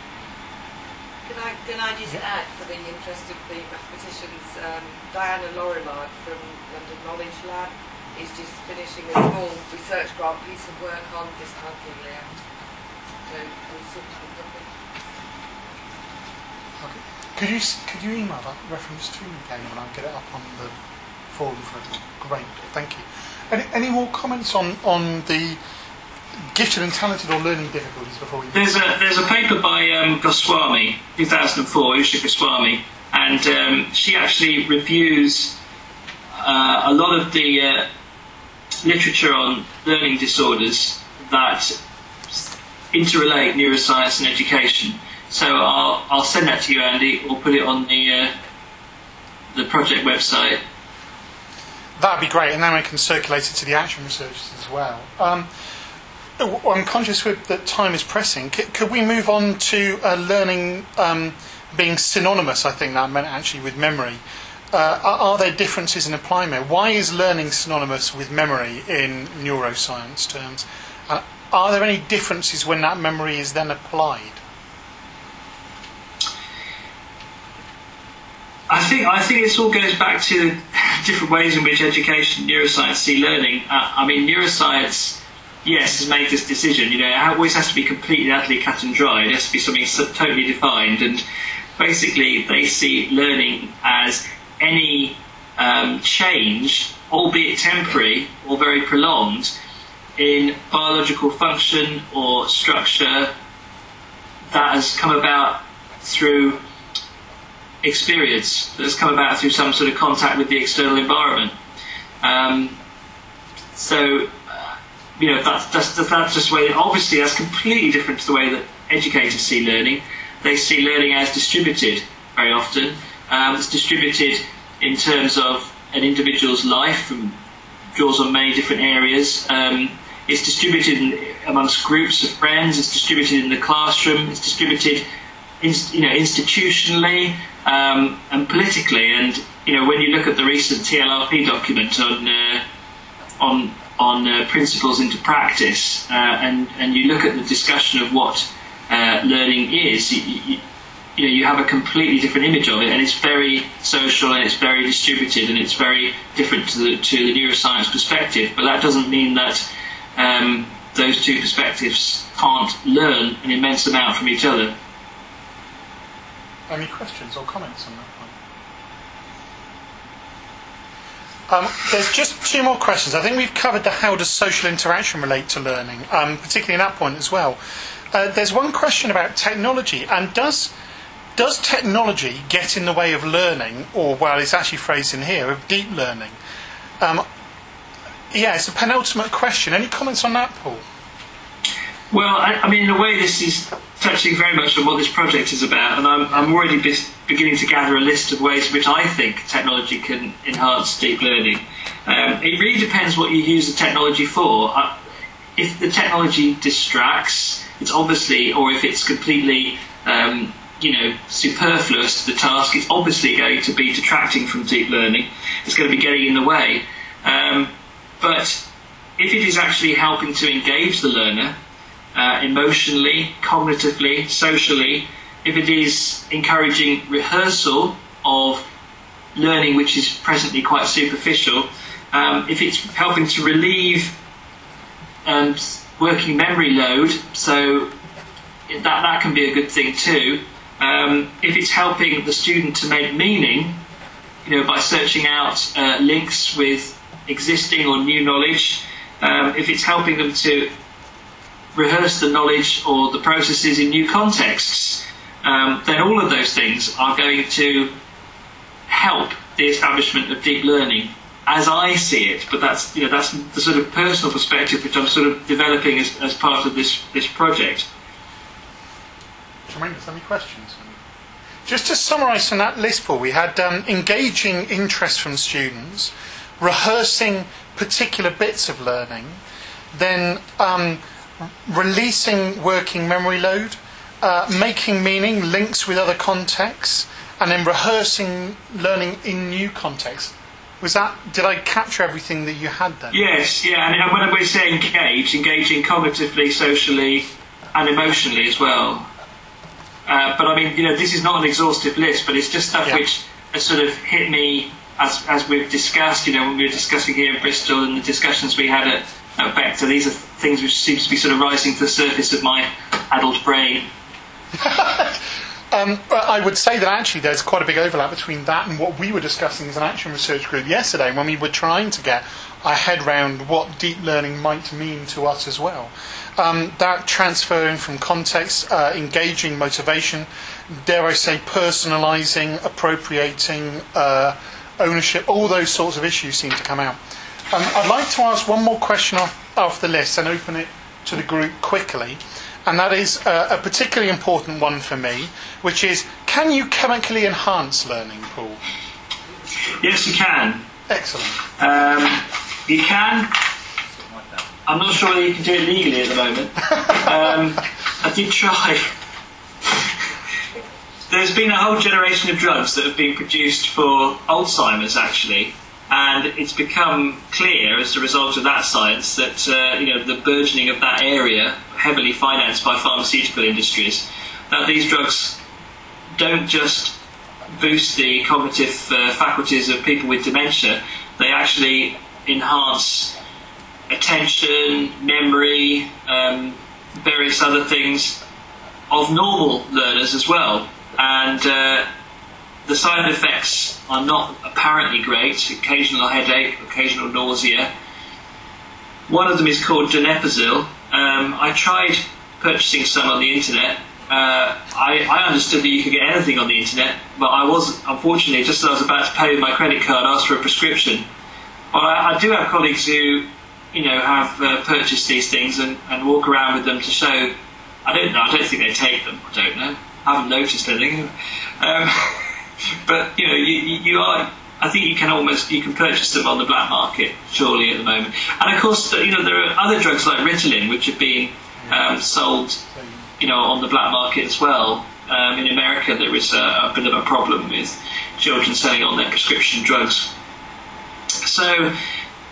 Can I, can I just add, for the interest of the mathematicians, um, Diana Lorillard from London Knowledge Lab is just finishing a small research grant piece of work on dyscalculia layout. So we'll soon to be public. Okay. Could you could you email that reference to me again and I'll get it up on the forum for everyone? Great, thank you. Any, any more comments on, on the gifted and talented or learning difficulties before we... There's a, there's a paper by um, Goswami, two thousand four, Usha Goswami, and um, she actually reviews uh, a lot of the uh, literature on learning disorders that interrelate neuroscience and education. So I'll, I'll send that to you, Andy, or put it on the, uh, the project website. That'd be great, and then we can circulate it to the action researchers as well. Um, I'm conscious with, that time is pressing. C- could we move on to uh, learning um, being synonymous, I think that meant actually, with memory? Uh, are, are there differences in applying it? Why is learning synonymous with memory in neuroscience terms? Uh, are there any differences when that memory is then applied? I think I think this all goes back to different ways in which education and neuroscience see learning. Uh, I mean, neuroscience, yes, has made this decision. You know, it always has to be completely, utterly cut and dry. It has to be something so totally defined. And basically, they see learning as any um, change, albeit temporary or very prolonged, in biological function or structure that has come about through experience, that has come about through some sort of contact with the external environment. Um, so, uh, you know, that's, that's, that's just the way, obviously that's completely different to the way that educators see learning. They see learning as distributed very often. Um, it's distributed in terms of an individual's life and draws on many different areas. Um, it's distributed in, amongst groups of friends, it's distributed in the classroom, it's distributed in, you know, institutionally um, and politically. And you know, when you look at the recent T L R P document on uh, on on uh, principles into practice, uh, and and you look at the discussion of what uh, learning is, you, you, you know, you have a completely different image of it, and it's very social and it's very distributed and it's very different to the to the neuroscience perspective. But that doesn't mean that um, those two perspectives can't learn an immense amount from each other. Any questions or comments on that one? Um, there's just two more questions. I think we've covered the how does social interaction relate to learning, um, particularly in that point as well. Uh, there's one question about technology, and does does technology get in the way of learning, or, well, it's actually phrased in here, of deep learning? Um, yeah, it's a penultimate question. Any comments on that, Paul? Well, I, I mean, in a way, this is touching very much on what this project is about, and I'm, I'm already be- beginning to gather a list of ways in which I think technology can enhance deep learning. Um, it really depends what you use the technology for. Uh, if the technology distracts, it's obviously, or if it's completely, um, you know, superfluous to the task, it's obviously going to be detracting from deep learning. It's going to be getting in the way. Um, but if it is actually helping to engage the learner, Uh, emotionally, cognitively, socially, if it is encouraging rehearsal of learning which is presently quite superficial, um, if it's helping to relieve um, working memory load, so that, that can be a good thing too. Um, if it's helping the student to make meaning, you know, by searching out uh, links with existing or new knowledge, um, if it's helping them to rehearse the knowledge or the processes in new contexts, um, then all of those things are going to help the establishment of deep learning, as I see it. But that's, you know, that's the sort of personal perspective which I'm sort of developing as, as part of this this project. Tremendous. Any questions? Just to summarise from that list, Paul, we had um, engaging interest from students, rehearsing particular bits of learning, then um, releasing working memory load, uh, making meaning, links with other contexts, and then rehearsing learning in new contexts. Was that, did I capture everything that you had then? Yes, yeah, and when we say engage, engaging cognitively, socially, and emotionally as well. Uh, but I mean, you know, this is not an exhaustive list, but it's just stuff yeah. which has sort of hit me as as we've discussed, you know, when we were discussing here in Bristol and the discussions we had at at Vector. These are things which seem to be sort of rising to the surface of my adult brain. um, I would say that actually there's quite a big overlap between that and what we were discussing as an action research group yesterday when we were trying to get our head round what deep learning might mean to us as well. Um, that transferring from context, uh, engaging motivation, dare I say personalising, appropriating, uh, ownership, all those sorts of issues seem to come out. Um, I'd like to ask one more question off, off the list and open it to the group quickly, and that is uh, a particularly important one for me, which is, can you chemically enhance learning, Paul? Yes, you can. Excellent. Um, you can. I'm not sure whether you can do it legally at the moment. um, I did try. There's been a whole generation of drugs that have been produced for Alzheimer's, actually. And it's become clear as a result of that science that uh, you know, the burgeoning of that area, heavily financed by pharmaceutical industries, that these drugs don't just boost the cognitive uh, faculties of people with dementia, they actually enhance attention, memory, um, various other things of normal learners as well. And uh, the side effects are not apparently great. Occasional headache, occasional nausea. One of them is called donepezil. Um, I tried purchasing some on the internet. Uh, I, I understood that you could get anything on the internet, but I was, unfortunately, just as I was about to pay with my credit card, asked for a prescription. But I, I do have colleagues who, you know, have uh, purchased these things and, and walk around with them to show. I don't know. I don't think they take them. I don't know. I haven't noticed anything. Um, But you know, you, you are. I think you can almost you can purchase them on the black market, surely at the moment. And of course, you know, there are other drugs like Ritalin which have been um, sold, you know, on the black market as well. Um, in America, there is a, a bit of a problem with children selling on their prescription drugs. So,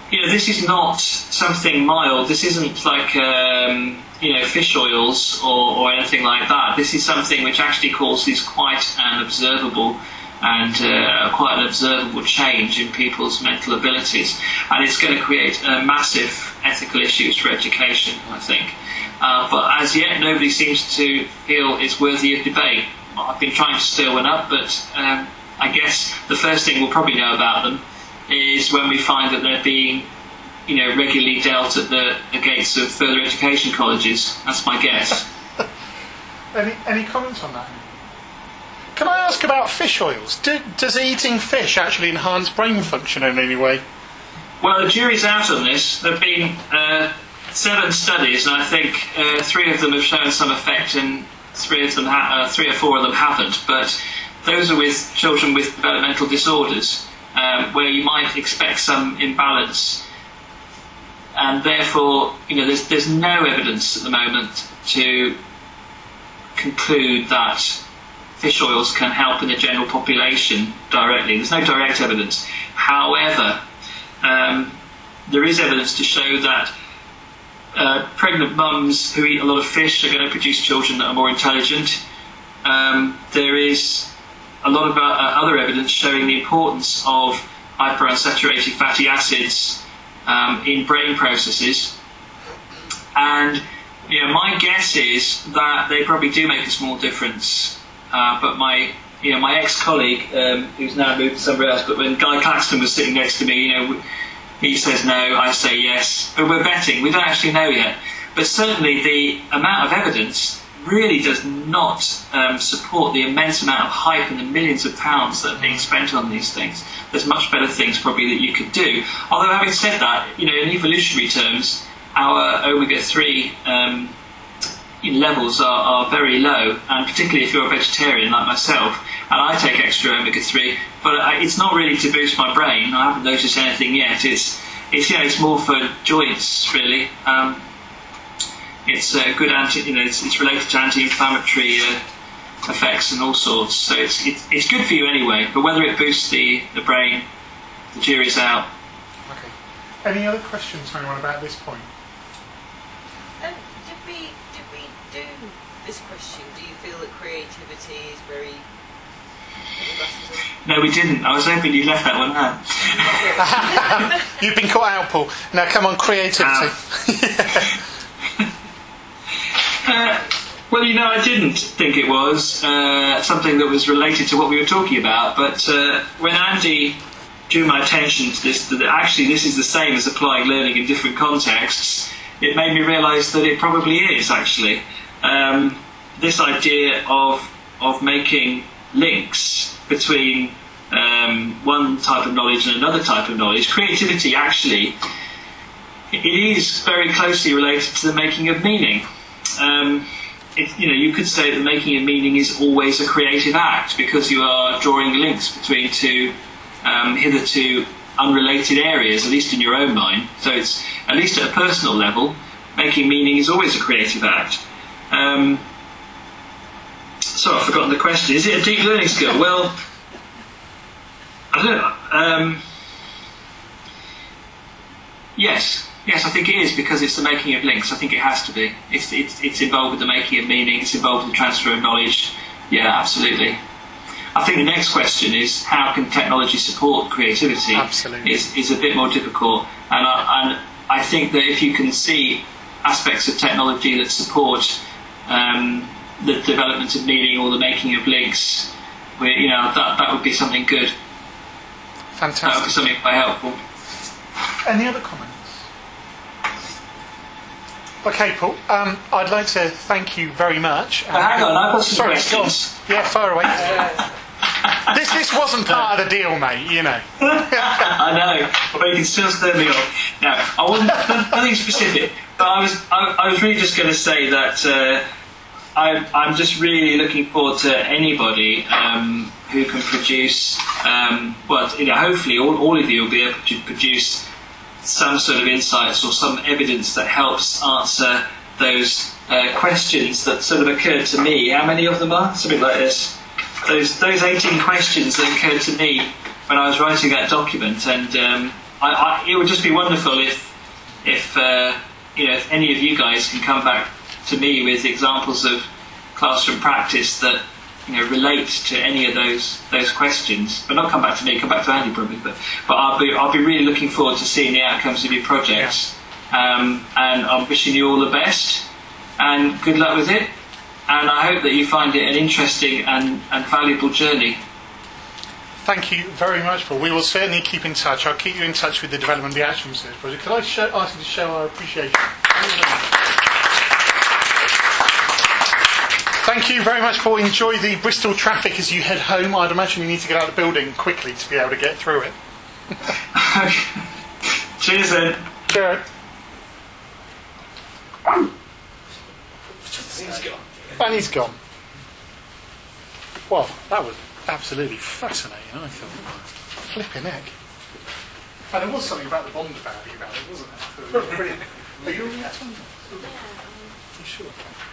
you know, this is not something mild. This isn't like, um, you know, fish oils or, or anything like that. This is something which actually causes quite an observable and uh, quite an observable change in people's mental abilities. And it's going to create uh, massive ethical issues for education, I think. Uh, but as yet, nobody seems to feel it's worthy of debate. I've been trying to stir one up, but um, I guess the first thing we'll probably know about them is when we find that they're being, you know, regularly dealt at the, the gates of further education colleges. That's my guess. any, any comments on that? Can I ask about fish oils? Do, does eating fish actually enhance brain function in any way? Well, the jury's out on this. There have been uh, seven studies, and I think uh, three of them have shown some effect, and three of them, ha- uh, three or four of them haven't. But those are with children with developmental disorders, um, where you might expect some imbalance, and therefore, you know, there's there's no evidence at the moment to conclude that fish oils can help in the general population directly. There's no direct evidence. However, um, there is evidence to show that uh, pregnant mums who eat a lot of fish are going to produce children that are more intelligent. Um, there is a lot of uh, other evidence showing the importance of hyperunsaturated fatty acids um, in brain processes. And you know, my guess is that they probably do make a small difference. Uh, but my, you know, my ex-colleague, um, who's now moved to somewhere else, but when Guy Claxton was sitting next to me, you know, he says no, I say yes. But we're betting. We don't actually know yet. But certainly the amount of evidence really does not um, support the immense amount of hype and the millions of pounds that are being spent on these things. There's much better things probably that you could do. Although having said that, you know, in evolutionary terms, our omega three um, levels are, are very low, and particularly if you're a vegetarian like myself, and I take extra omega three, but I, it's not really to boost my brain. I haven't noticed anything yet. It's, it's you know, it's more for joints really. Um, it's a good anti, you know, it's, it's related to anti-inflammatory uh, effects and all sorts. So it's, it's it's good for you anyway. But whether it boosts the the brain, the jury's out. Okay. Any other questions for anyone about this point? Um, did we did we do this question? Do you feel that creativity is very No, we didn't. I was hoping you left that one out. You've been caught out, Paul. Now, come on, creativity. uh, well, you know, I didn't think it was uh, something that was related to what we were talking about, but uh, when Andy drew my attention to this, that actually this is the same as applying learning in different contexts, it made me realise that it probably is, actually. Um, this idea of of making links between um, one type of knowledge and another type of knowledge. Creativity, actually, it is very closely related to the making of meaning. Um, it, you know, you could say that the making of meaning is always a creative act because you are drawing links between two um, hitherto unrelated areas, at least in your own mind. So it's, at least at a personal level, making meaning is always a creative act. Um, So I've forgotten the question. Is it a deep learning skill? Well, I don't know. Um, yes, yes, I think it is because it's the making of links. I think it has to be. It's it's, it's involved with the making of meaning. It's involved with the transfer of knowledge. Yeah, absolutely. I think the next question is how can technology support creativity? Absolutely. Is is a bit more difficult, and I, and I think that if you can see aspects of technology that support Um, the development of meaning or the making of links, where, you know, that that would be something good. Fantastic. That would be something quite helpful. Any other comments? Okay, Paul. Um, I'd like to thank you very much. Oh, hang on, I've got some Sorry, questions. go on. Yeah, fire away. this this wasn't part of the deal, mate. You know. I know, but you can still stir me off. Now, I wasn't nothing specific, but I was I, I was really just going to say that. Uh, I'm, I'm just really looking forward to anybody um, who can produce, um, well, you know, hopefully all, all of you will be able to produce some sort of insights or some evidence that helps answer those uh, questions that sort of occurred to me. How many of them are? Something like this. Those those eighteen questions that occurred to me when I was writing that document, and um, I, I, it would just be wonderful if, if uh, you know, if any of you guys can come back to me with examples of classroom practice that, you know, relate to any of those those questions. But not come back to me, come back to Andy probably. But but I'll be I'll be really looking forward to seeing the outcomes of your projects. Um, and I'm wishing you all the best and good luck with it. And I hope that you find it an interesting and, and valuable journey. Thank you very much, Paul. We will certainly keep in touch. I'll keep you in touch with the development of the Action Research Project. Could I show, ask you to show our appreciation? Thank you very much, Paul. Enjoy the Bristol traffic as you head home. I'd imagine you need to get out of the building quickly to be able to get through it. Cheers then. Cheers. And he's gone. Well, that was absolutely fascinating, I thought. Flipping heck. And there was something about the Bond value about it, wasn't there? It was brilliant. Are you reading that one? Are you sure?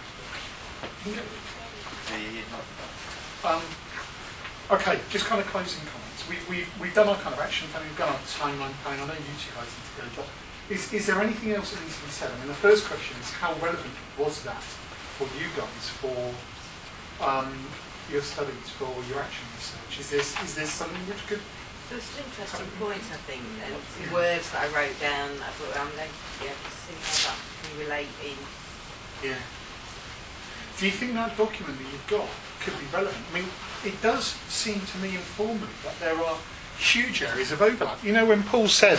Um, okay, just kind of closing comments. We, we've, we've done our kind of action planning, we've done our timeline planning. I know you two guys need to go, but is, is there anything else that needs to be said? I mean, the first question is, how relevant was that for you guys, for um, your studies, for your action research? Is this is this something which could... There were some interesting points, I think, and some words that I wrote down. I thought I'm going to be able to see how that can relate in. Yeah. Do you think that document that you've got could be relevant? I mean, it does seem to me informally that there are huge areas of overlap. You know, when Paul said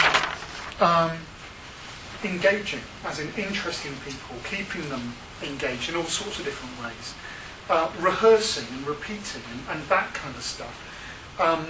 um, engaging, as in interesting people, keeping them engaged in all sorts of different ways, uh, rehearsing and repeating and, and that kind of stuff. Um,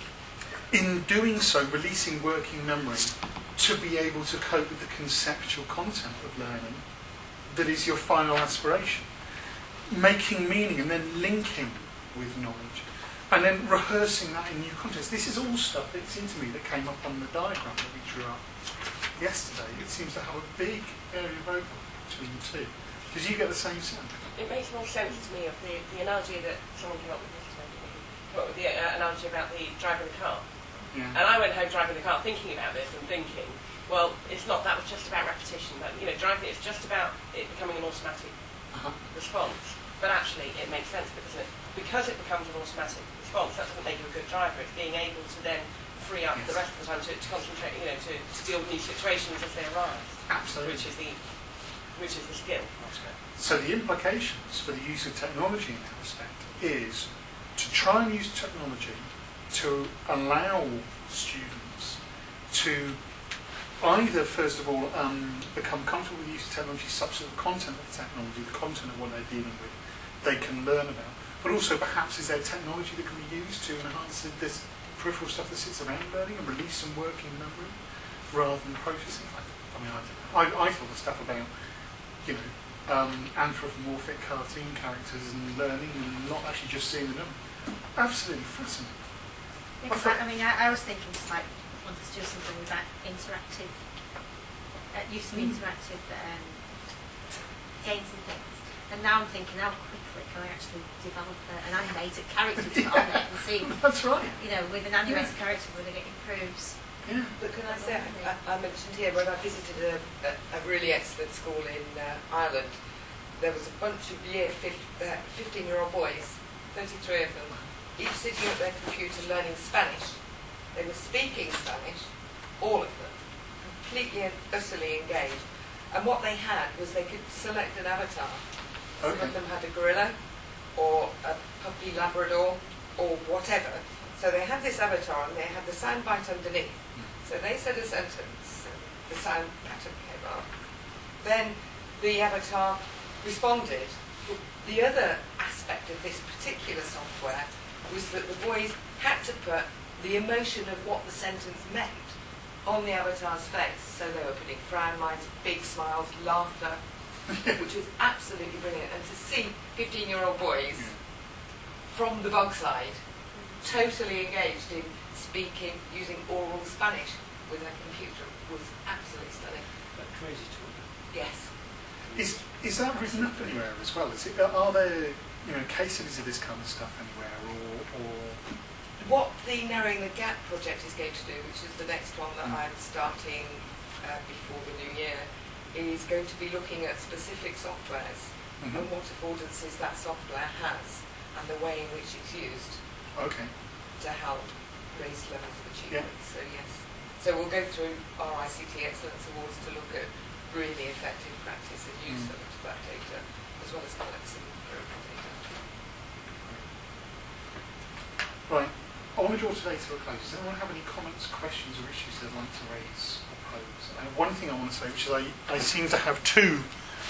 in doing so, releasing working memory to be able to cope with the conceptual content of learning that is your final aspiration. Making meaning and then linking with knowledge. And then rehearsing that in new contexts. This is all stuff, it seems to me, that came up on the diagram that we drew up yesterday. It seems to have a big area of overlap between the two. Did you get the same sense? It makes more sense to me of the, the analogy that someone came up with yesterday, came up with the uh, analogy about the driving the car. Yeah. And I went home driving the car thinking about this and thinking, well, it's not, that was just about repetition. That, you know, driving it's just about it becoming an automatic Uh-huh. response. But actually, it makes sense because it, because it becomes an automatic response, that doesn't make you a good driver. It's being able to then free up Yes. the rest of the time to, to concentrate, you know, to, to deal with new situations as they arise. Absolutely. Which is the, which is the skill. So the implications for the use of technology in that respect is to try and use technology to allow students to either, first of all, um, become comfortable with the use of technology such that the content of the technology, the content of what they're dealing with, they can learn about. But also, perhaps, is there technology that can be used to enhance this peripheral stuff that sits around learning and release some working memory rather than processing? I, I mean, I, I, I thought the stuff about, you know, um, anthropomorphic cartoon characters and learning and not actually just seeing them. Absolutely fascinating. Because I, I mean, I, I was thinking just like wanted to do something with that interactive, uh, used to be interactive um, games and things, and now I'm thinking how quickly can I actually develop a, an animated character to put on it and see. That's right. You know, with an animated yeah. character, whether it improves. Yeah. But can I say, I, I mentioned here when I visited a, a, a really excellent school in uh, Ireland, there was a bunch of year fifteen-year-old boys, thirty-three of them, each sitting at their computer learning Spanish. They were speaking Spanish, all of them, completely and utterly engaged. And what they had was they could select an avatar. Okay. Some of them had a gorilla, or a puppy Labrador, or whatever. So they had this avatar and they had the sound bite underneath. So they said a sentence, and the sound pattern came up. Then the avatar responded. The other aspect of this particular software was that the boys had to put the emotion of what the sentence meant on the avatar's face. So they were putting frown lines, big smiles, laughter, which was absolutely brilliant. And to see fifteen-year-old boys from the Bogside totally engaged in speaking, using oral Spanish with a computer was absolutely stunning. That crazy talk. Yes. Is is that written up anywhere as well? Is it, are there you know case studies of this kind of stuff anywhere, or, or what the Narrowing the Gap project is going to do, which is the next one that I'm starting uh, before the new year, is going to be looking at specific softwares Mhm. and what affordances that software has and the way in which it's used Okay. to help raise levels of achievement. So yes, so we'll go through our I C T Excellence Awards to look at really effective practice and use Mm. of that data, as well as collect some empirical data. Right. I want to draw today to a close. Does anyone have any comments, questions, or issues they'd like to raise or pose? And one thing I want to say, which is I, I seem to have two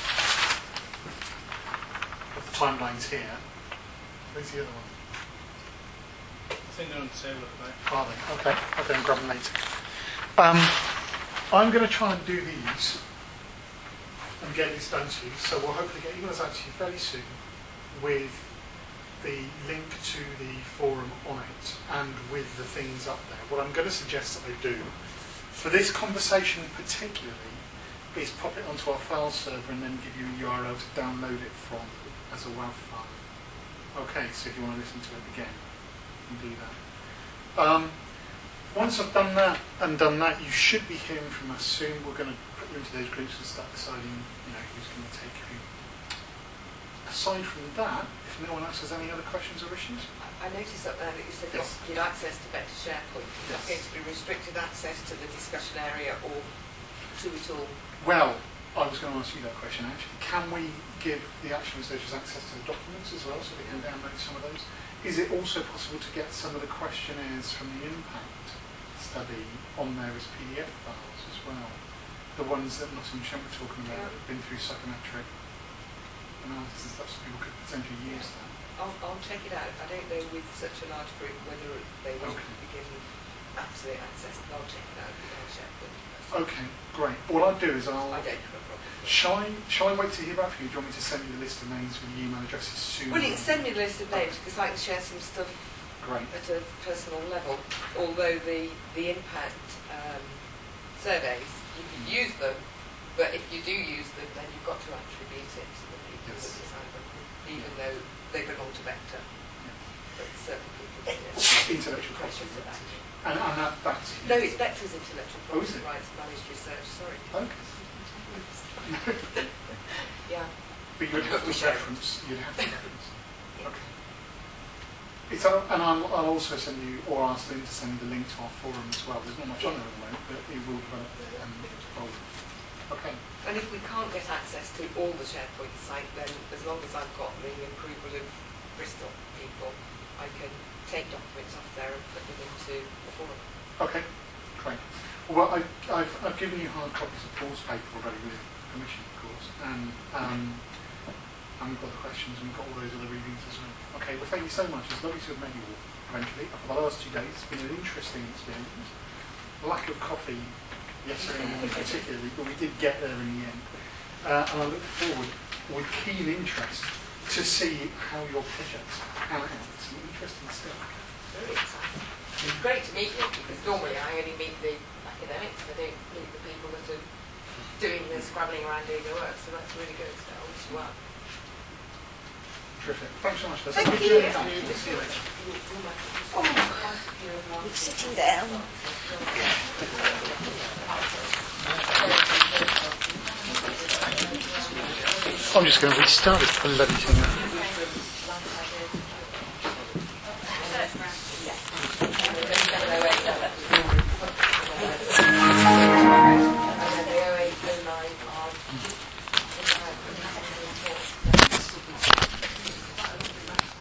of the timelines here. Where's the other one? I think they're on the table at the moment. Are they? Okay, I'll go and grab them later. Um, I'm going to try and do these and get this done to you, so we'll hopefully get emails out to you very soon with the link to the forum on it and with the things up there. What I'm going to suggest that I do for this conversation particularly is pop it onto our file server and then give you a U R L to download it from as a WAV file. Okay, so if you want to listen to it again, you can do that. Um, once I've done that and done that, you should be hearing from us soon. We're going to put you into those groups and start deciding, you know, who's going to take who. Aside from that, if no one else has any other questions or issues? I noticed up there that you said Yes. you had access to better SharePoint. Is that Yes. going to be restricted access to the discussion area or to it all? Well, I was going to ask you that question actually. Can we give the action researchers access to the documents as well so they can download some of those? Is it also possible to get some of the questionnaires from the impact study on there as P D F files as well? The ones that Nottingham Trent were talking about that have been through psychometric analysis and stuff, so people could potentially use that. I'll, I'll check it out. I don't know with such a large group whether they will Okay. be given absolute access, but I'll check it out with our SharePoint. Okay, great. What I'll do is I'll... I don't have a problem. Shall I, shall I wait to hear back from you? Do you want me to send you the list of names with the email addresses soon? Well, you can send me the list of names because I can share some stuff Great. at a personal level. Although the the impact um, surveys, you can use them, but if you do use them, then you've got to attribute it to the people Yes. that design them, even though they belong to Vector. But certain people do it. Intellectual property Pressures of rights. action. And, and that, that's... No, it's Vector's intellectual Oh, is property it? rights managed research. Sorry. Okay. Yeah. But you'd have to We share. reference, you'd have to reference. Okay. It's, uh, and I'll, I'll also send you, or ask them to send the link to our forum as well. There's not much on there at the moment, but it will develop um, folder. Okay. And if we can't get access to all the SharePoint site, then as long as I've got the approval of Bristol people, I can take documents off there and put them into the forum. Okay, great. Well, I, I've, I've given you hard copies of Paul's paper already with permission, of course, and, um, and we've got the questions and we've got all those other readings as well. Okay, well, thank you so much. It's lovely to have met you all eventually. For the last two days, it's been an interesting experience. Lack of coffee yesterday morning particularly, but we did get there in the end. Uh, and I look forward with keen interest to see how your projects pan out. Some interesting stuff. Very exciting. It's great to meet you because normally I only meet the academics. I don't meet the people that are doing the scrabbling around doing the work. So that's really good. So I wish you well. Terrific. Thanks so much. Liz. Thank Good you. journey back. See you later. We're sitting down. I'm just going to restart this bloody thing.